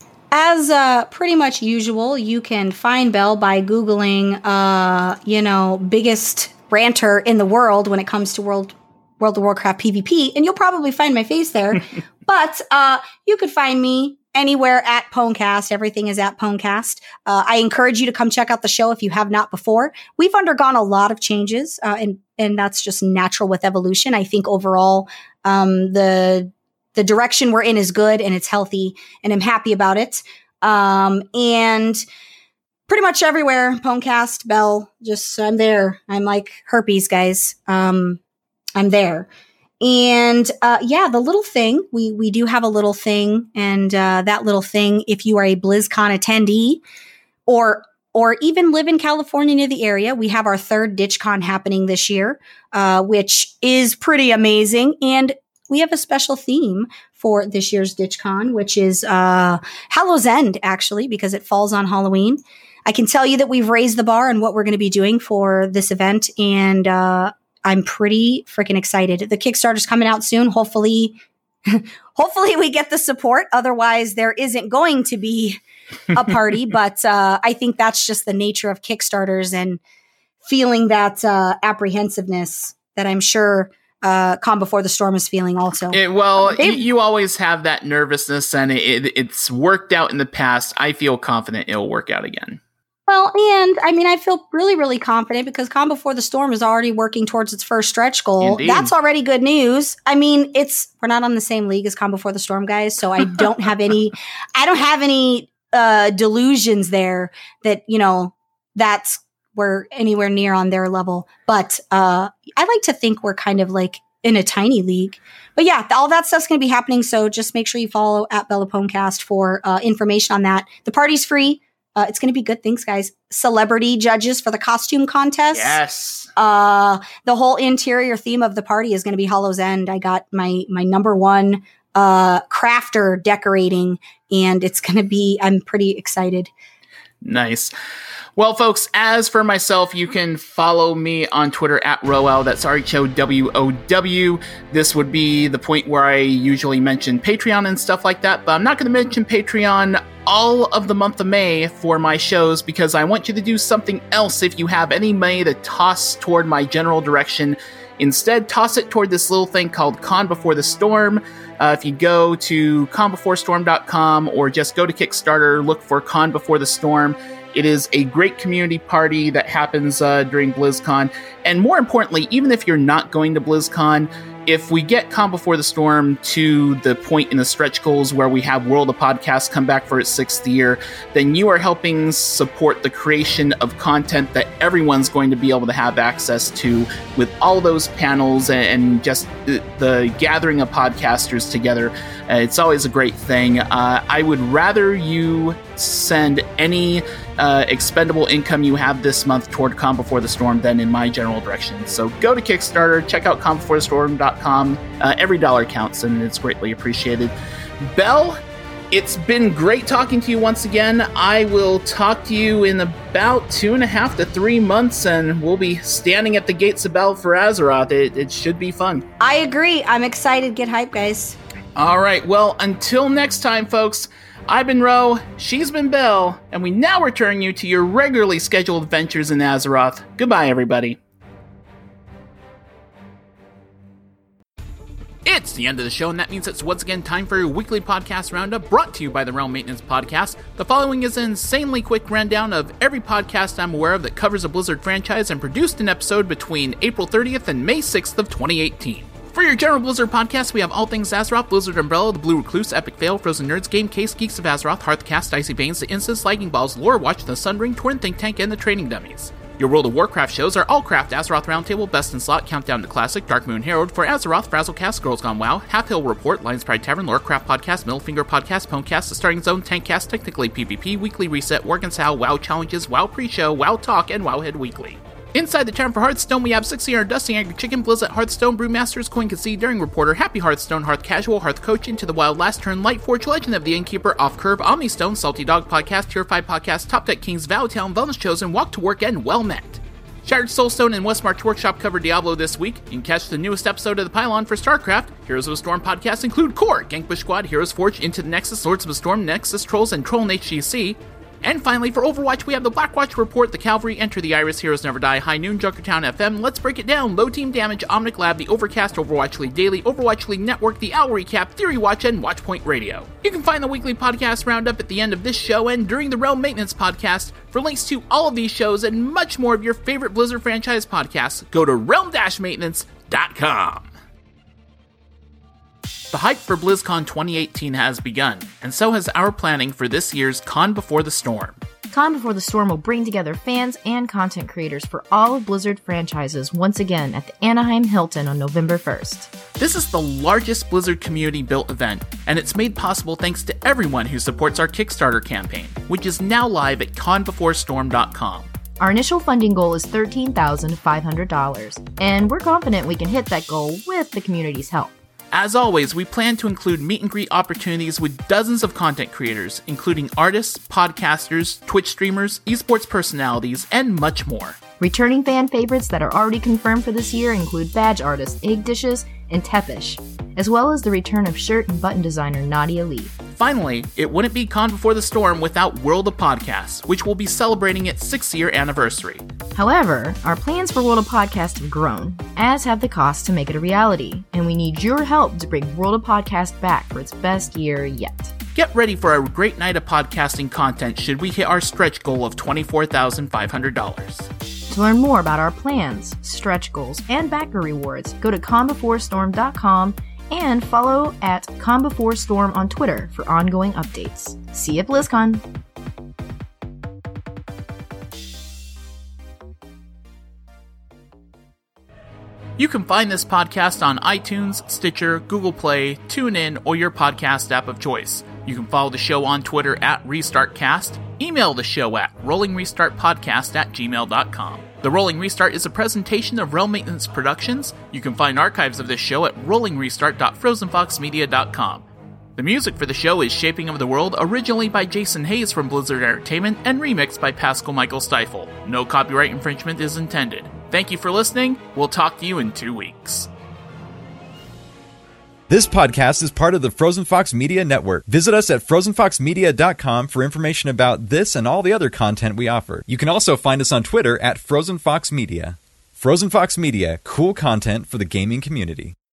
As uh, pretty much usual, you can find Belle by Googling, uh, you know, biggest ranter in the world when it comes to World World of Warcraft PvP, and you'll probably find my face there. But uh, you could find me anywhere at Pwnecast. Everything is at Pwnecast. Uh, I encourage you to come check out the show if you have not before. We've undergone a lot of changes, uh, and and that's just natural with evolution. I think overall, um, the the direction we're in is good and it's healthy, and I'm happy about it. Um, and pretty much everywhere, Pwnecast, Belle, just I'm there. I'm like herpes, guys. Um, I'm there. And uh, yeah, the little thing, we we do have a little thing, and uh, that little thing, if you are a BlizzCon attendee or or even live in California near the area, we have our third DitchCon happening this year, uh, which is pretty amazing. And we have a special theme for this year's DitchCon, which is uh, Hallow's End, actually, because it falls on Halloween. I can tell you that we've raised the bar on what we're going to be doing for this event, and uh, I'm pretty freaking excited. The Kickstarter's coming out soon. Hopefully, hopefully we get the support. Otherwise, there isn't going to be a party. But uh, I think that's just the nature of Kickstarters and feeling that uh, apprehensiveness that I'm sure uh, Calm Before the Storm is feeling also. It, well, you, you always have that nervousness, and it, it, it's worked out in the past. I feel confident it'll work out again. Well, and I mean, I feel really, really confident because Calm Before the Storm is already working towards its first stretch goal. Indeed. That's already good news. I mean, it's we're not on the same league as Calm Before the Storm, guys. So I don't have any, I don't have any uh, delusions there that you know that's we're anywhere near on their level. But uh, I like to think we're kind of like in a tiny league. But yeah, all that stuff's going to be happening. So just make sure you follow at Bella Pwnecast for uh, information on that. The party's free. Uh, it's going to be good things, guys. Celebrity judges for the costume contest. Yes. Uh, the whole interior theme of the party is going to be Hallow's End. I got my my number one uh, crafter decorating, and it's going to be, I'm pretty excited. Nice. Well, folks, as for myself, you can follow me on Twitter at Rowow. That's R H O W O W. This would be the point where I usually mention Patreon and stuff like that, but I'm not going to mention Patreon all of the month of May for my shows because I want you to do something else if you have any money to toss toward my general direction. Instead, toss it toward this little thing called Con Before the Storm. Uh, if you go to con before storm dot com or just go to Kickstarter, look for Con Before the Storm. It is a great community party that happens uh, during BlizzCon. And more importantly, even if you're not going to BlizzCon, if we get Calm Before the Storm to the point in the stretch goals where we have World of Podcasts come back for its sixth year, then you are helping support the creation of content that everyone's going to be able to have access to with all those panels and just the, the gathering of podcasters together. Uh, it's always a great thing. Uh, I would rather you send any uh, expendable income you have this month toward Calm Before the Storm than in my general direction. So go to Kickstarter, check out con before the storm dot com. Uh, every dollar counts, and it's greatly appreciated. Belle, it's been great talking to you once again. I will talk to you in about two and a half to three months, and we'll be standing at the gates of Belle for Azeroth. It, it should be fun. I agree. I'm excited. Get hype, guys. All right. Well, until next time, folks, I've been Ro, she's been Belle, and we now return you to your regularly scheduled adventures in Azeroth. Goodbye, everybody. It's the end of the show, and that means it's once again time for your weekly podcast roundup brought to you by the Realm Maintenance Podcast. The following is an insanely quick rundown of every podcast I'm aware of that covers a Blizzard franchise and produced an episode between April thirtieth and May sixth of twenty eighteen. For your general Blizzard podcast, we have all things Azeroth, Blizzard Umbrella, The Blue Recluse, Epic Fail, Frozen Nerds, Game Case, Geeks of Azeroth, Hearthcast, Icy Veins, The Instance, Lightning Balls, Lore Watch, The Sunring, Torn Think Tank, and The Trading Dummies. Your World of Warcraft shows are Allcraft, Azeroth Roundtable, Best in Slot, Countdown to Classic, Dark Moon Herald, For Azeroth, Frazzlecast, Girls Gone WoW, Half Hill Report, Lions Pride Tavern, Lorecraft Podcast, Middlefinger Podcast, Pwnecast, The Starting Zone, Tankcast, Technically PvP, Weekly Reset, Wargansal, WoW Challenges, WoW Pre-Show, WoW Talk, and WoWhead Weekly. Inside the Tavern for Hearthstone, we have sixty hour Dusty Angry Chicken, Blizzard Hearthstone, Brewmasters, Coin Concede, Daring Reporter, Happy Hearthstone, Hearth Casual, Hearth Coach, Into the Wild, Last Turn, Lightforge, Legend of the Innkeeper, Off Curve, Omnistone, Salty Dog Podcast, Tier five Podcast, Top Deck Kings, Vowtown, Wellness Chosen, Walk to Work, and Well Met. Shattered Soulstone and Westmarch Workshop cover Diablo this week. You can catch the newest episode of The Pylon for StarCraft. Heroes of the Storm podcasts include Core, Gankbush Squad, Heroes Forge, Into the Nexus, Lords of the Storm, Nexus Trolls, and Troll in H G C. And finally, for Overwatch, we have the Blackwatch Report, the Cavalry, Enter the Iris, Heroes Never Die, High Noon, Junkertown F M, Let's Break It Down, Low Team Damage, Omnic Lab, the Overcast, Overwatch League Daily, Overwatch League Network, the Owl Recap, Theory Watch, and Watchpoint Radio. You can find the weekly podcast roundup at the end of this show and during the Realm Maintenance Podcast. For links to all of these shows and much more of your favorite Blizzard franchise podcasts, go to realm dash maintenance dot com. The hype for BlizzCon twenty eighteen has begun, and so has our planning for this year's Con Before the Storm. Con Before the Storm will bring together fans and content creators for all of Blizzard franchises once again at the Anaheim Hilton on November first. This is the largest Blizzard community-built event, and it's made possible thanks to everyone who supports our Kickstarter campaign, which is now live at con before storm dot com. Our initial funding goal is thirteen thousand five hundred dollars, and we're confident we can hit that goal with the community's help. As always, we plan to include meet and greet opportunities with dozens of content creators, including artists, podcasters, Twitch streamers, esports personalities, and much more. Returning fan favorites that are already confirmed for this year include badge artist Egg Dishes and Tepish, as well as the return of shirt and button designer Nadia Lee. Finally, it wouldn't be Con Before the Storm without World of Podcasts, which will be celebrating its sixth year anniversary. However, our plans for World of Podcast have grown, as have the costs to make it a reality, and we need your help to bring World of Podcast back for its best year yet. Get ready for a great night of podcasting content should we hit our stretch goal of twenty-four thousand five hundred dollars. To learn more about our plans, stretch goals, and backer rewards, go to con before storm dot com and follow at con before storm on Twitter for ongoing updates. See you at BlizzCon! You can find this podcast on iTunes, Stitcher, Google Play, TuneIn, or your podcast app of choice. You can follow the show on Twitter at RestartCast, email the show at rolling restart podcast at gmail dot com. The Rolling Restart is a presentation of Realm Maintenance Productions. You can find archives of this show at rolling restart dot frozen fox media dot com. The music for the show is Shaping of the World, originally by Jason Hayes from Blizzard Entertainment, and remixed by Pascal Michael Stifel. No copyright infringement is intended. Thank you for listening. We'll talk to you in two weeks. This podcast is part of the Frozen Fox Media Network. Visit us at frozen fox media dot com for information about this and all the other content we offer. You can also find us on Twitter at Frozen Fox Media. Frozen Fox Media, cool content for the gaming community.